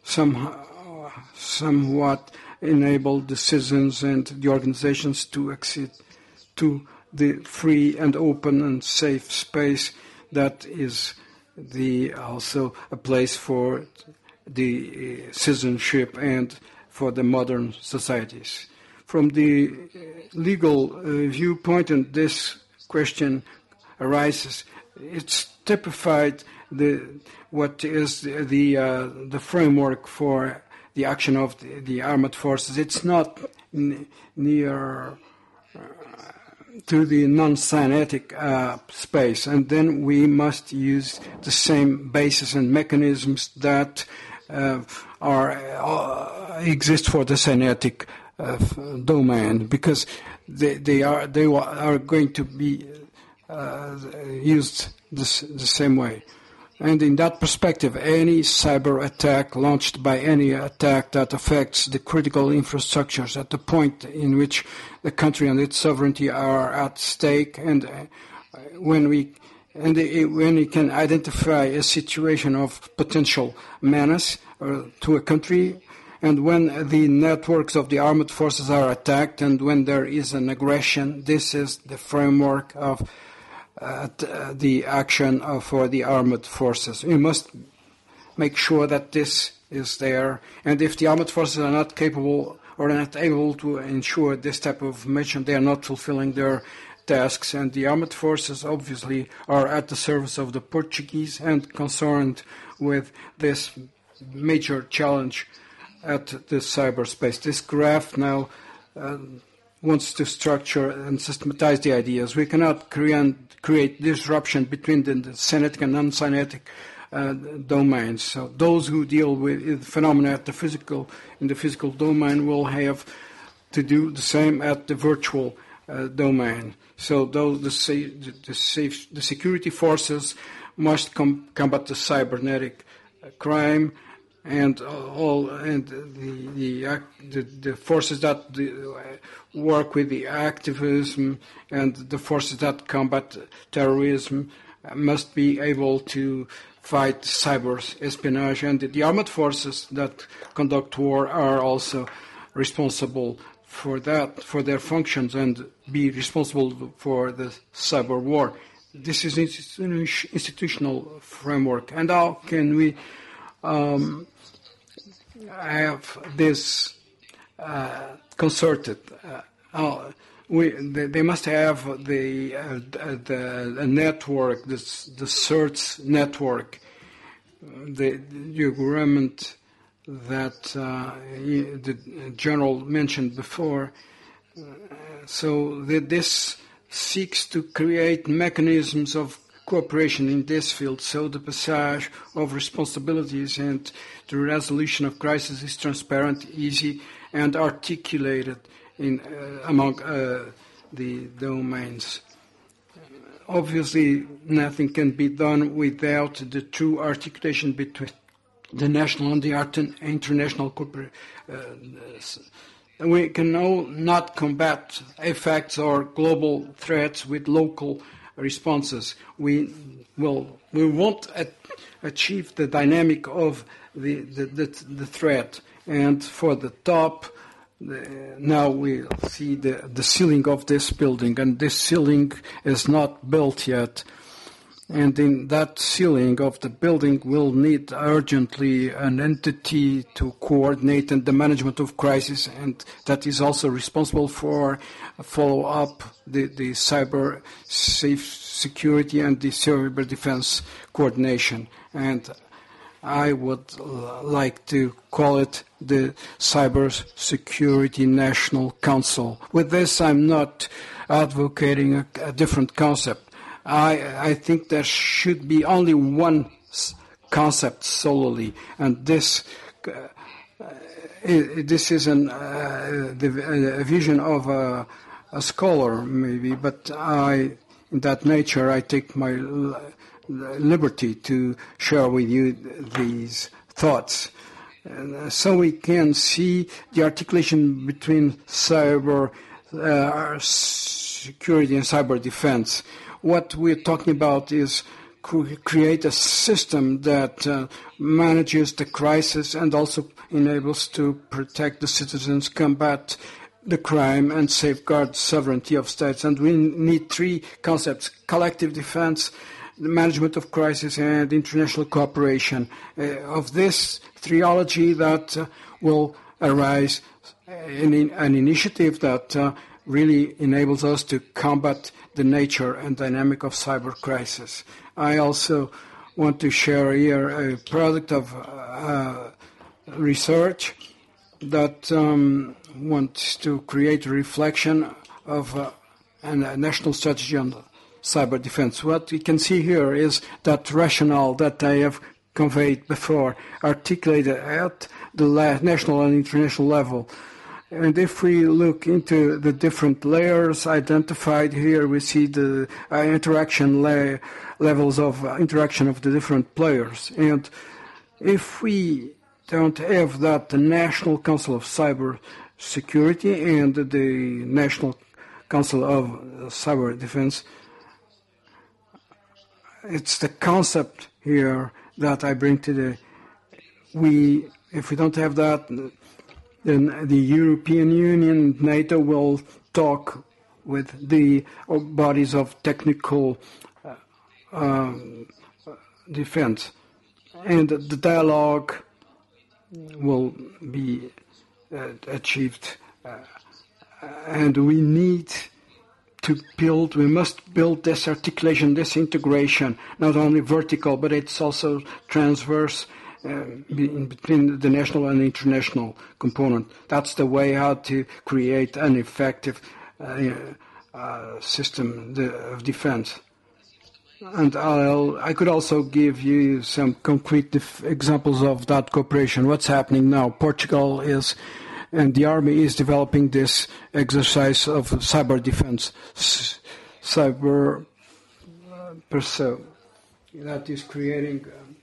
somewhat enable the citizens and the organizations to accede to the free and open and safe space that is also a place for the citizenship and for the modern societies. From the legal viewpoint, and this question arises, it's typified what is the framework for the action of the armed forces. It's not near to the non-cynetic space, and then we must use the same basis and mechanisms that exist for the cynetic domain, because they are going to be used the same way. And in that perspective, any cyber attack launched by any attack that affects the critical infrastructures at the point in which the country and its sovereignty are at stake, and when we can identify a situation of potential menace to a country, and when the networks of the armed forces are attacked, and when there is an aggression, this is the framework of the action for the armed forces. We must make sure that this is there, and if the armed forces are not capable or not able to ensure this type of mission, they are not fulfilling their tasks. And the armed forces obviously are at the service of the Portuguese and concerned with this major challenge at the cyberspace. This graph now wants to structure and systematize the ideas. We cannot create disruption between the cynetic and non-cynetic domains. So those who deal with phenomena in the physical domain will have to do the same at the virtual domain. So the security forces must combat the cybernetic crime, and the forces that work with the activism and the forces that combat terrorism must be able to fight cyber espionage, and the armed forces that conduct war are also responsible for that, for their functions, and be responsible for the cyber war. This is an institutional framework. And how can we have this concerted? They must have the network, the CERTS network, the agreement that the General mentioned before. So this seeks to create mechanisms of cooperation in this field, so the passage of responsibilities and the resolution of crises is transparent, easy, and articulated among the domains. Obviously, nothing can be done without the true articulation between the national and the international cooperation. We can not combat effects or global threats with local responses. We won't achieve the dynamic of the threat. And for the top, now we see the ceiling of this building, and this ceiling is not built yet. And in that ceiling of the building, we'll need urgently an entity to coordinate the management of crisis, and that is also responsible for follow up the cyber safe security and the cyber defense coordination. And I would like to call it the Cyber Security National Council. With this, I'm not advocating a different concept. I think there should be only one concept solely, and this is a vision of a scholar, maybe, but in that nature, I take my liberty to share with you these thoughts. So we can see the articulation between cyber security and cyber defense. What we're talking about is create a system that manages the crisis and also enables to protect the citizens, combat the crime, and safeguard sovereignty of states. And we need three concepts: collective defense, the management of crisis, and international cooperation. Of this trilogy that will arise an initiative that really enables us to combat the nature and dynamic of cyber crisis. I also want to share here a product of research that wants to create a reflection of a national strategy on cyber defense. What we can see here is that rationale that I have conveyed before, articulated at the national and international level. And if we look into the different layers identified here, we see the interaction levels of interaction of the different players. And if we don't have that, the National Council of Cyber Security and the National Council of Cyber Defense, it's the concept here that I bring to if we don't have that, then the European Union, NATO will talk with the bodies of technical defense, and the dialogue will be achieved. And we must build this articulation, this integration, not only vertical, but it's also transverse between the national and international component. That's the way how to create an effective system of defense. And I could also give you some concrete examples of that cooperation. What's happening now? Portugal and the army is developing this exercise of cyber defense, cyber perso, that is creating.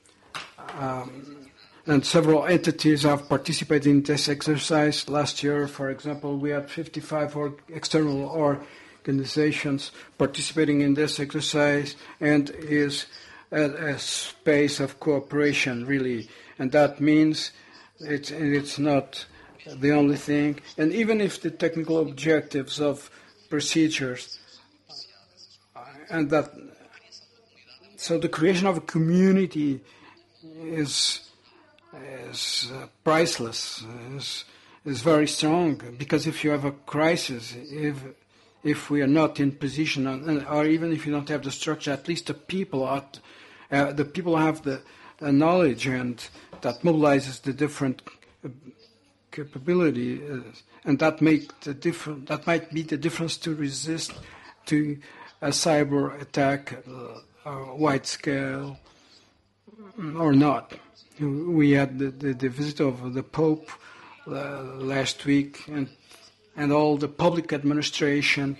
And several entities have participated in this exercise. Last year, for example, we had 55 external organizations participating in this exercise, and is a space of cooperation, really. And that means it's not the only thing. And even if the technical objectives of procedures and that, so the creation of a community is priceless, is very strong, because if you have a crisis, if we are not in position, or even if you don't have the structure, at least the people have the knowledge, and that mobilizes the different capability, and that might be the difference to resist to a cyber attack wide scale or not. We had the visit of the Pope last week, and all the public administration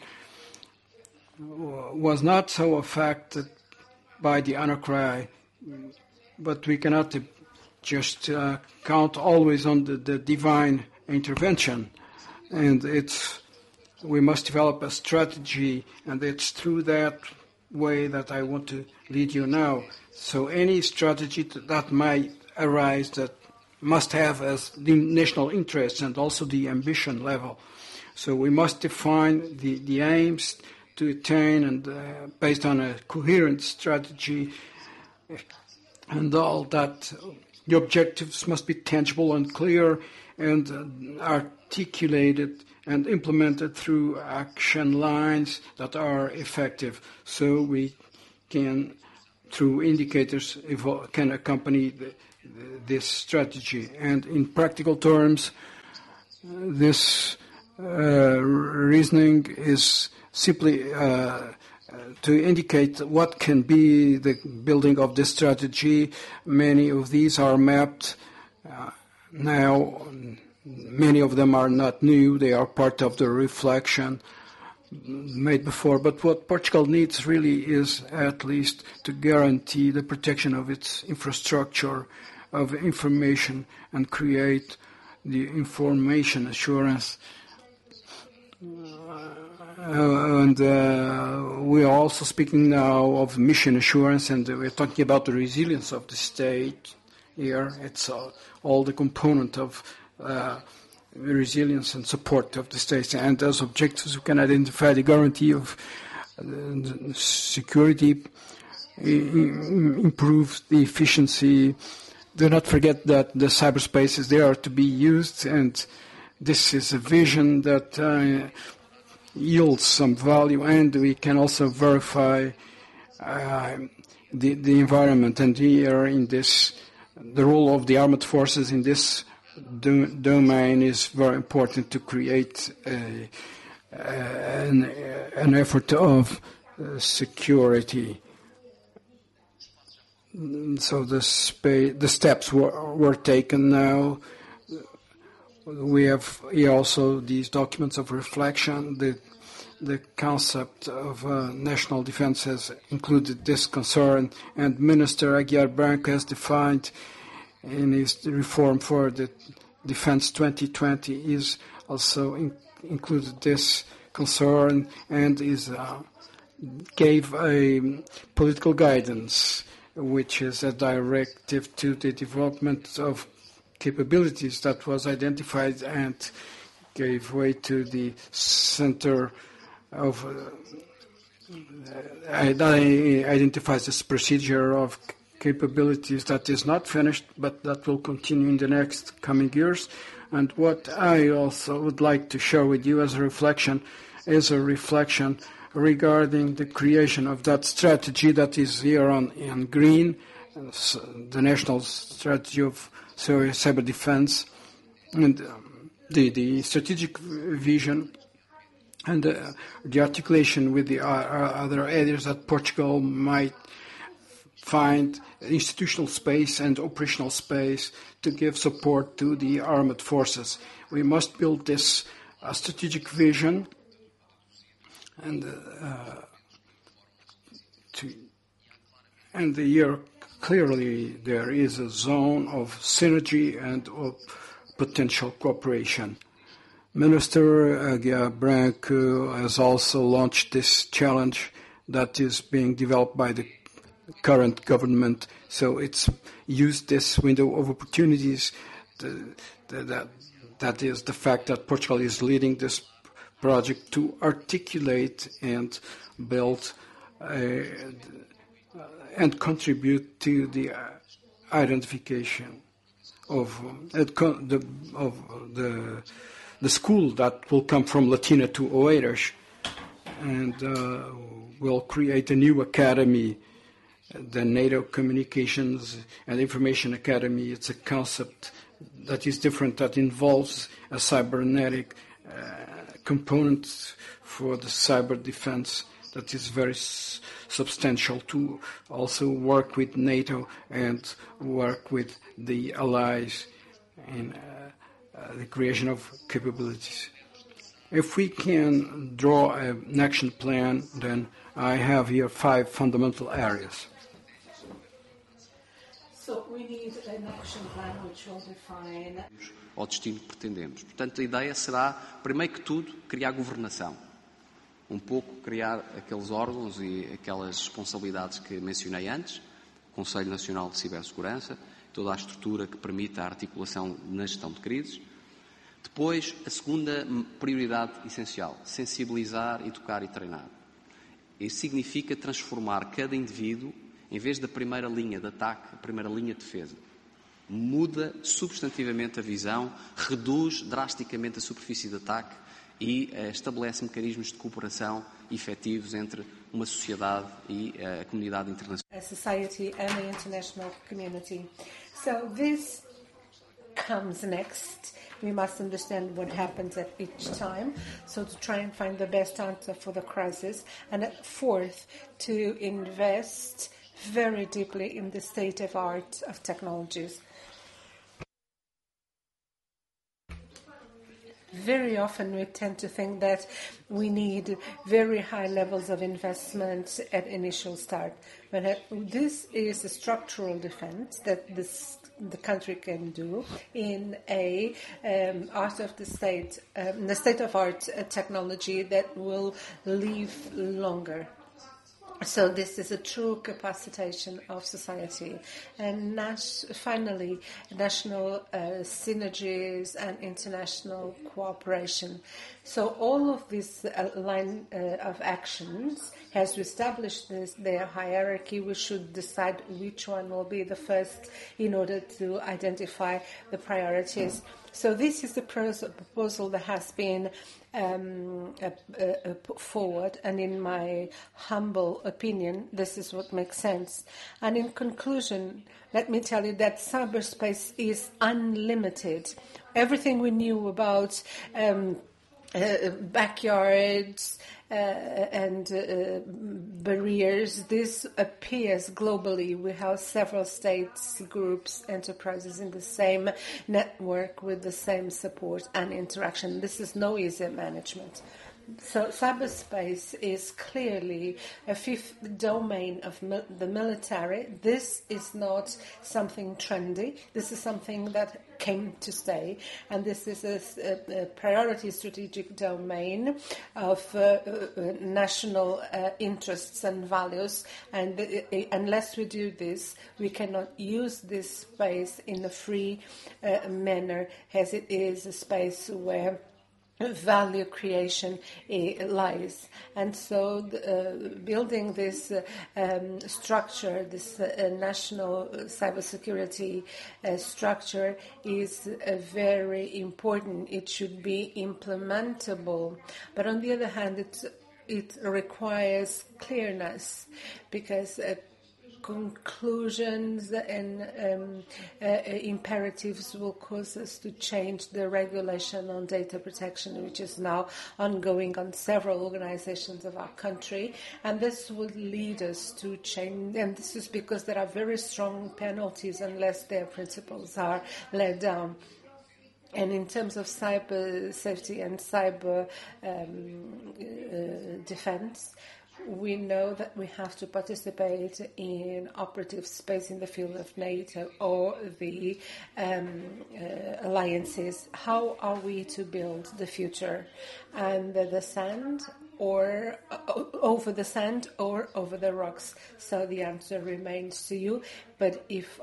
was not so affected by the Anachrony, but we cannot just count always on the divine intervention, and we must develop a strategy, and it's through that way that I want to lead you now. So any strategy that might arise that must have as the national interest and also the ambition level. So we must define the aims to attain, and based on a coherent strategy, and all that the objectives must be tangible and clear and articulated and implemented through action lines that are effective, so we can, through indicators, can accompany this strategy. And in practical terms, this reasoning is simply to indicate what can be the building of this strategy. Many of these are mapped now. Many of them are not new. They are part of the reflection made before. But what Portugal needs really is at least to guarantee the protection of its infrastructure of information and create the information assurance. And we are also speaking now of mission assurance, and we're talking about the resilience of the state here. It's all the component of resilience and support of the states. And as objectives, we can identify the guarantee of security, improve the efficiency. Do not forget that the cyberspace is there to be used, and this is a vision that yields some value, and we can also verify the environment. And here in this, the role of the armed forces in this domain is very important to create an effort of security. So the steps were taken now. We have here also these documents of reflection. The concept of national defense has included this concern, and Minister Aguiar Branco has defined in his reform for the Defense 2020 is also included this concern, and gave a political guidance, which is a directive to the development of capabilities that was identified and gave way to the center of identifies this procedure of capabilities that is not finished, but that will continue in the next coming years. And what I also would like to share with you as a reflection is a reflection regarding the creation of that strategy that is here in green, the national strategy of cyber defense, and the strategic vision, and the articulation with the other areas that Portugal might find institutional space and operational space to give support to the armed forces. We must build this strategic vision, and here clearly there is a zone of synergy and of potential cooperation. Minister Aguiar Branco has also launched this challenge that is being developed by the current government. So it's used this window of opportunities. That is the fact that Portugal is leading this project to articulate and build and contribute to the identification of the school that will come from Latina to Oeiras, and will create a new academy, the NATO Communications and Information Academy. It's a concept that is different, that involves a cybernetic component for the cyber defense that is very substantial to also work with NATO and work with the allies in the creation of capabilities. If we can draw an action plan, then I have here 5 fundamental areas. So we need an action plan which will define ao destino que pretendemos. Portanto, a ideia será, primeiro que tudo, criar governação. Um pouco criar aqueles órgãos e aquelas responsabilidades que mencionei antes, o Conselho Nacional de Cibersegurança, toda a estrutura que permita a articulação na gestão de crises. Depois, a segunda prioridade essencial, sensibilizar, educar e treinar. Isso significa transformar cada indivíduo, em vez da primeira linha de ataque, a primeira linha de defesa. Muda substantivamente a visão, reduz drasticamente a superfície de ataque e estabelece mecanismos de cooperação efetivos entre uma sociedade e a comunidade internacional. A society and the international community. So this comes next. We must understand what happens at each time, so to try and find the best answer for the crisis. And fourth, to invest very deeply in the state of art of technologies. Very often we tend to think that we need very high levels of investment at initial start. But this is a structural defense that the country can do in a art of the state of art technology that will live longer. So this is a true capacitation of society. And finally, national synergies and international cooperation. So all of this line of actions, as we establish their hierarchy, we should decide which one will be the first in order to identify the priorities. So this is the proposal that has been put forward, and in my humble opinion, this is what makes sense. And in conclusion, let me tell you that cyberspace is unlimited. Everything we knew about backyards and barriers, this appears globally. We have several states, groups, enterprises in the same network with the same support and interaction. This is no easy management. So cyberspace is clearly a fifth domain of the military. This is not something trendy. This is something that came to stay. And this is a priority strategic domain of national interests and values. And unless we do this, we cannot use this space in a free manner, as it is a space where value creation lies. And so building this structure, this national cybersecurity structure is very important. It should be implementable. But on the other hand, it requires clearness, because conclusions and imperatives will cause us to change the regulation on data protection, which is now ongoing on several organizations of our country. And this would lead us to change. And this is because there are very strong penalties unless their principles are laid down. And in terms of cyber safety and cyber defense, we know that we have to participate in operative space in the field of NATO or the alliances. How are we to build the future? Under the sand, or over the sand, or over the rocks? So the answer remains to you. But if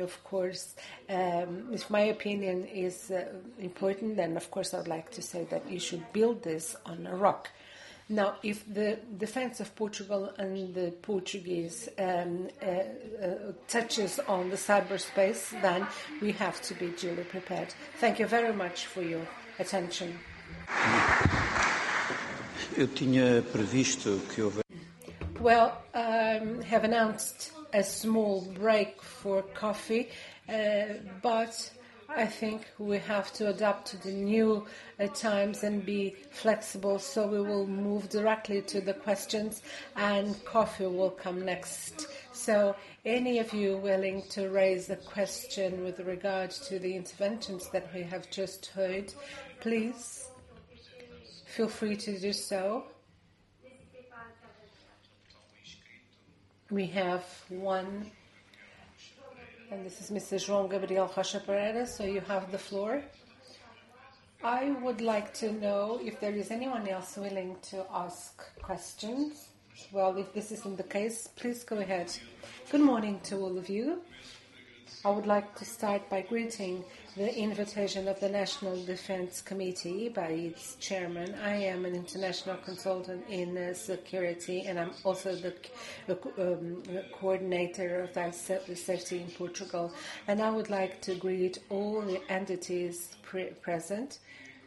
if my opinion is important, then of course I'd like to say that you should build this on a rock. Now, if the defense of Portugal and the Portuguese touches on the cyberspace, then we have to be duly prepared. Thank you very much for your attention. Eu tinha previsto que houve... Well, have announced a small break for coffee, but I think we have to adapt to the new times and be flexible, so we will move directly to the questions and coffee will come next. So any of you willing to raise a question with regard to the interventions that we have just heard, please feel free to do so. We have one, and this is Mr. João Gabriel Rocha Pereira, so you have the floor. I would like to know if there is anyone else willing to ask questions. Well, if this isn't the case, please go ahead. Good morning to all of you. I would like to start by greeting the invitation of the National Defense Committee by its chairman. I am an international consultant in security, and I'm also the coordinator of that safety in Portugal. And I would like to greet all the entities present.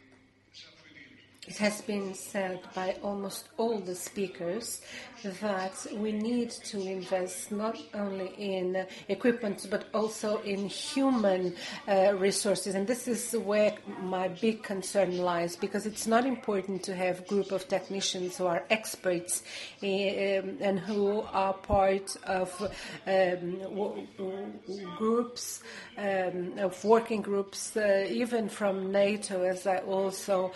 It has been said by almost all the speakers that we need to invest not only in equipment but also in human resources. And this is where my big concern lies, because it's not important to have a group of technicians who are experts and who are part of groups, of working groups, even from NATO, as I also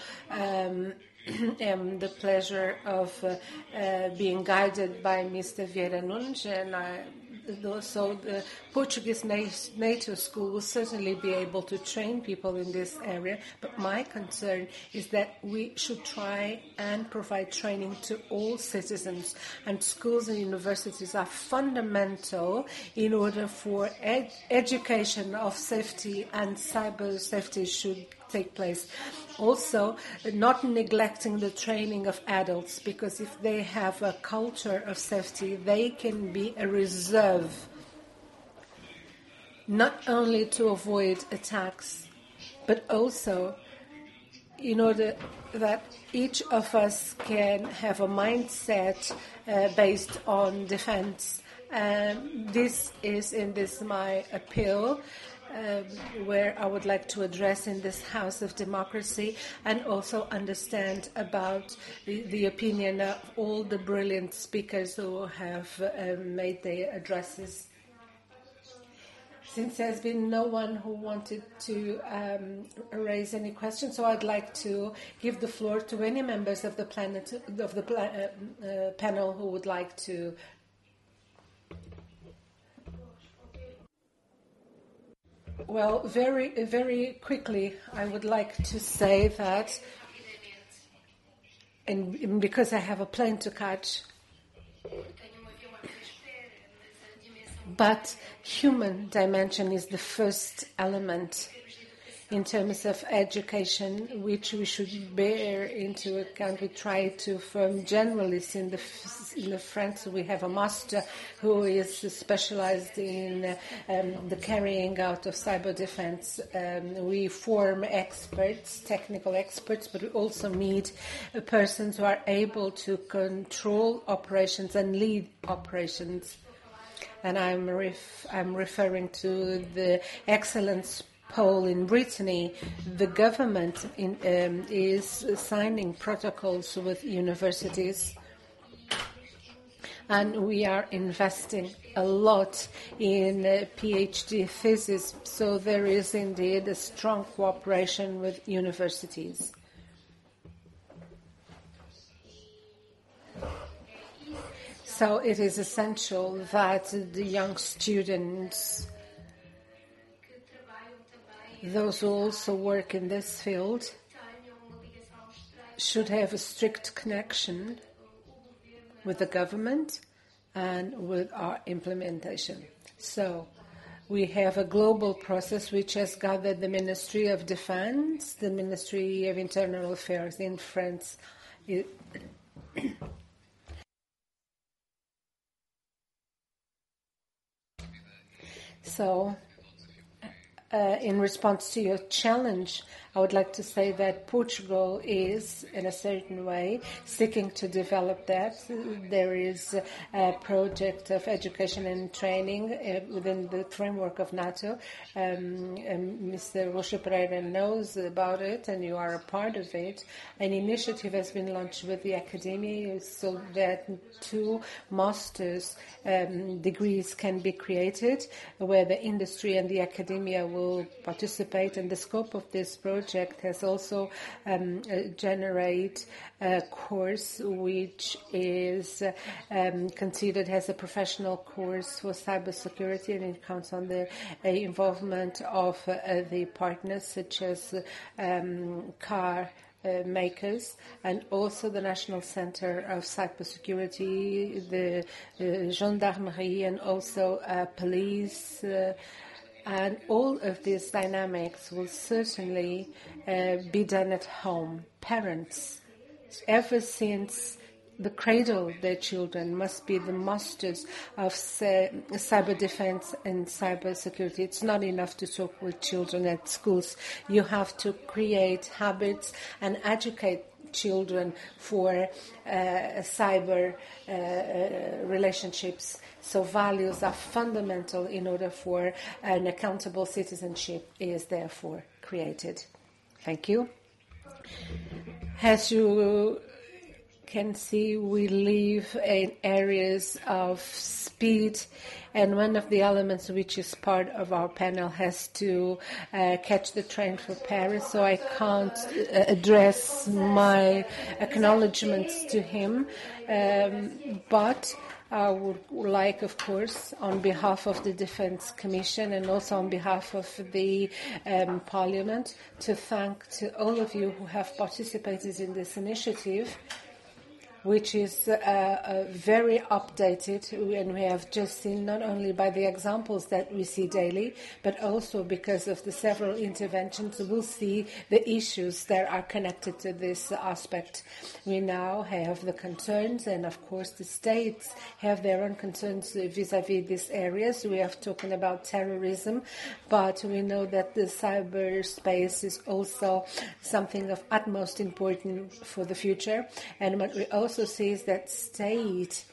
am the pleasure of being guided by Mr. Vieira Nunes, and so the Portuguese NATO school will certainly be able to train people in this area, but my concern is that we should try and provide training to all citizens, and schools and universities are fundamental in order for education of safety and cyber safety should take place. Also, not neglecting the training of adults, because if they have a culture of safety, they can be a reserve, not only to avoid attacks, but also in order that each of us can have a mindset based on defense. This is my appeal, where I would like to address in this House of Democracy, and also understand about the opinion of all the brilliant speakers who have made their addresses. Since there's been no one who wanted to raise any questions, so I'd like to give the floor to any members of the panel who would like to. Well, very, very quickly, I would like to say that, and because I have a plane to catch, but human dimension is the first element in terms of education, which we should bear into account. We try to form generalists in the France. We have a master who is specialized in the carrying out of cyber defense. We form experts, technical experts, but we also need persons who are able to control operations and lead operations. And I'm referring to the excellence poll in Brittany. The government is signing protocols with universities, and we are investing a lot in PhD thesis, so there is indeed a strong cooperation with universities. So it is essential that the young students, those who also work in this field, should have a strict connection with the government and with our implementation. So we have a global process which has gathered the Ministry of Defense, the Ministry of Internal Affairs in France. So in response to your challenge, I would like to say that Portugal is, in a certain way, seeking to develop that. There is a project of education and training within the framework of NATO. Mr. Rocha Pereira knows about it, and you are a part of it. An initiative has been launched with the academia so that 2 master's degrees can be created, where the industry and the academia will participate. And the scope of this project has also generate a course which is considered as a professional course for cybersecurity, and it counts on the involvement of the partners such as car makers, and also the National Center of Cybersecurity, the gendarmerie, and also police. And all of these dynamics will certainly be done at home. Parents, ever since the cradle, their children must be the masters of cyber defense and cyber security. It's not enough to talk with children at schools. You have to create habits and educate children for cyber relationships. So values are fundamental in order for an accountable citizenship is therefore created. Thank you. As you can see, we live in areas of speed, and one of the elements which is part of our panel has to catch the train for Paris, so I can't address my acknowledgements to him, but I would like, of course, on behalf of the Defence Commission and also on behalf of the Parliament, to thank to all of you who have participated in this initiative, which is very updated, and we have just seen not only by the examples that we see daily, but also because of the several interventions, we'll see the issues that are connected to this aspect. We now have the concerns, and of course the states have their own concerns vis-à-vis these areas. We have talking about terrorism, but we know that the cyberspace is also something of utmost importance for the future, and what we also see is that state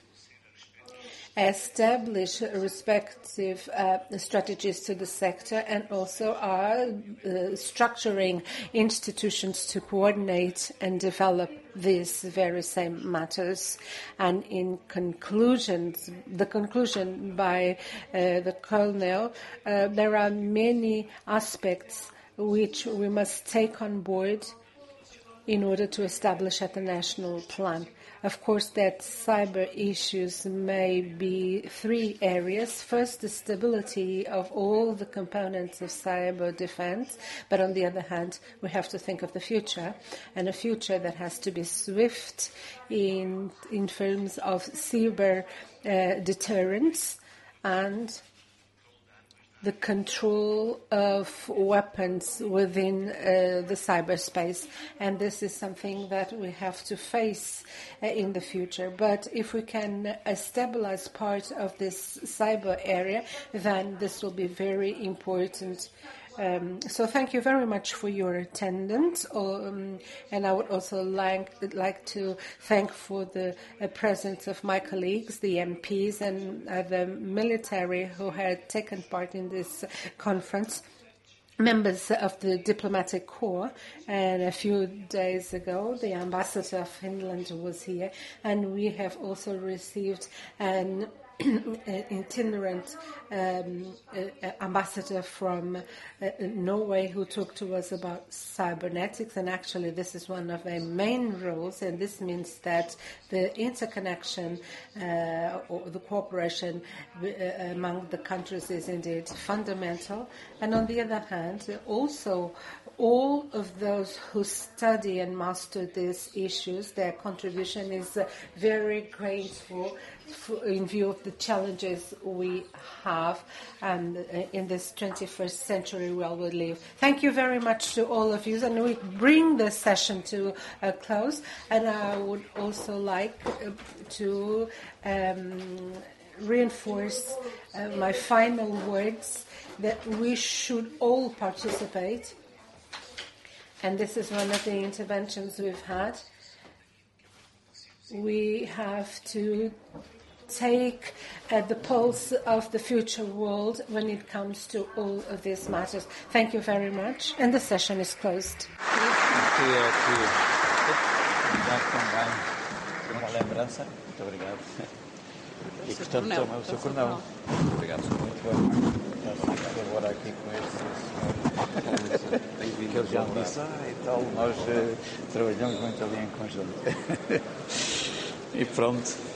establish respective strategies to the sector and also are structuring institutions to coordinate and develop these very same matters. And in conclusions, the conclusion by the Colonel, there are many aspects which we must take on board in order to establish at the national plan. Of course, that cyber issues may be 3 areas. First, the stability of all the components of cyber defense, but on the other hand, we have to think of the future, and a future that has to be swift in terms of cyber deterrence and the control of weapons within the cyberspace. And this is something that we have to face in the future. But if we can stabilize part of this cyber area, then this will be very important. So thank you very much for your attendance, and I would also like to thank for the presence of my colleagues, the MPs, and the military who had taken part in this conference, members of the diplomatic corps, and a few days ago the ambassador of Finland was here, and we have also received an itinerant ambassador from Norway who talked to us about cybernetics, and actually this is one of the main roles, and this means that the interconnection or the cooperation among the countries is indeed fundamental. And on the other hand, also all of those who study and master these issues, their contribution is very grateful in view of the challenges we have and in this 21st century where we live. Thank you very much to all of you, and we bring this session to a close, and I would also like to reinforce my final words that we should all participate. And this is one of the interventions we've had. We have to take the pulse of the future world when it comes to all of these matters. Thank you very much. And the session is closed. Uma lembrança, muito obrigado. E portanto também o seu Coronel. Obrigado, muito bem. Estamos agora aqui com este senhor que ele já me disse, e tal, nós trabalhamos muito ali em conjunto. E pronto.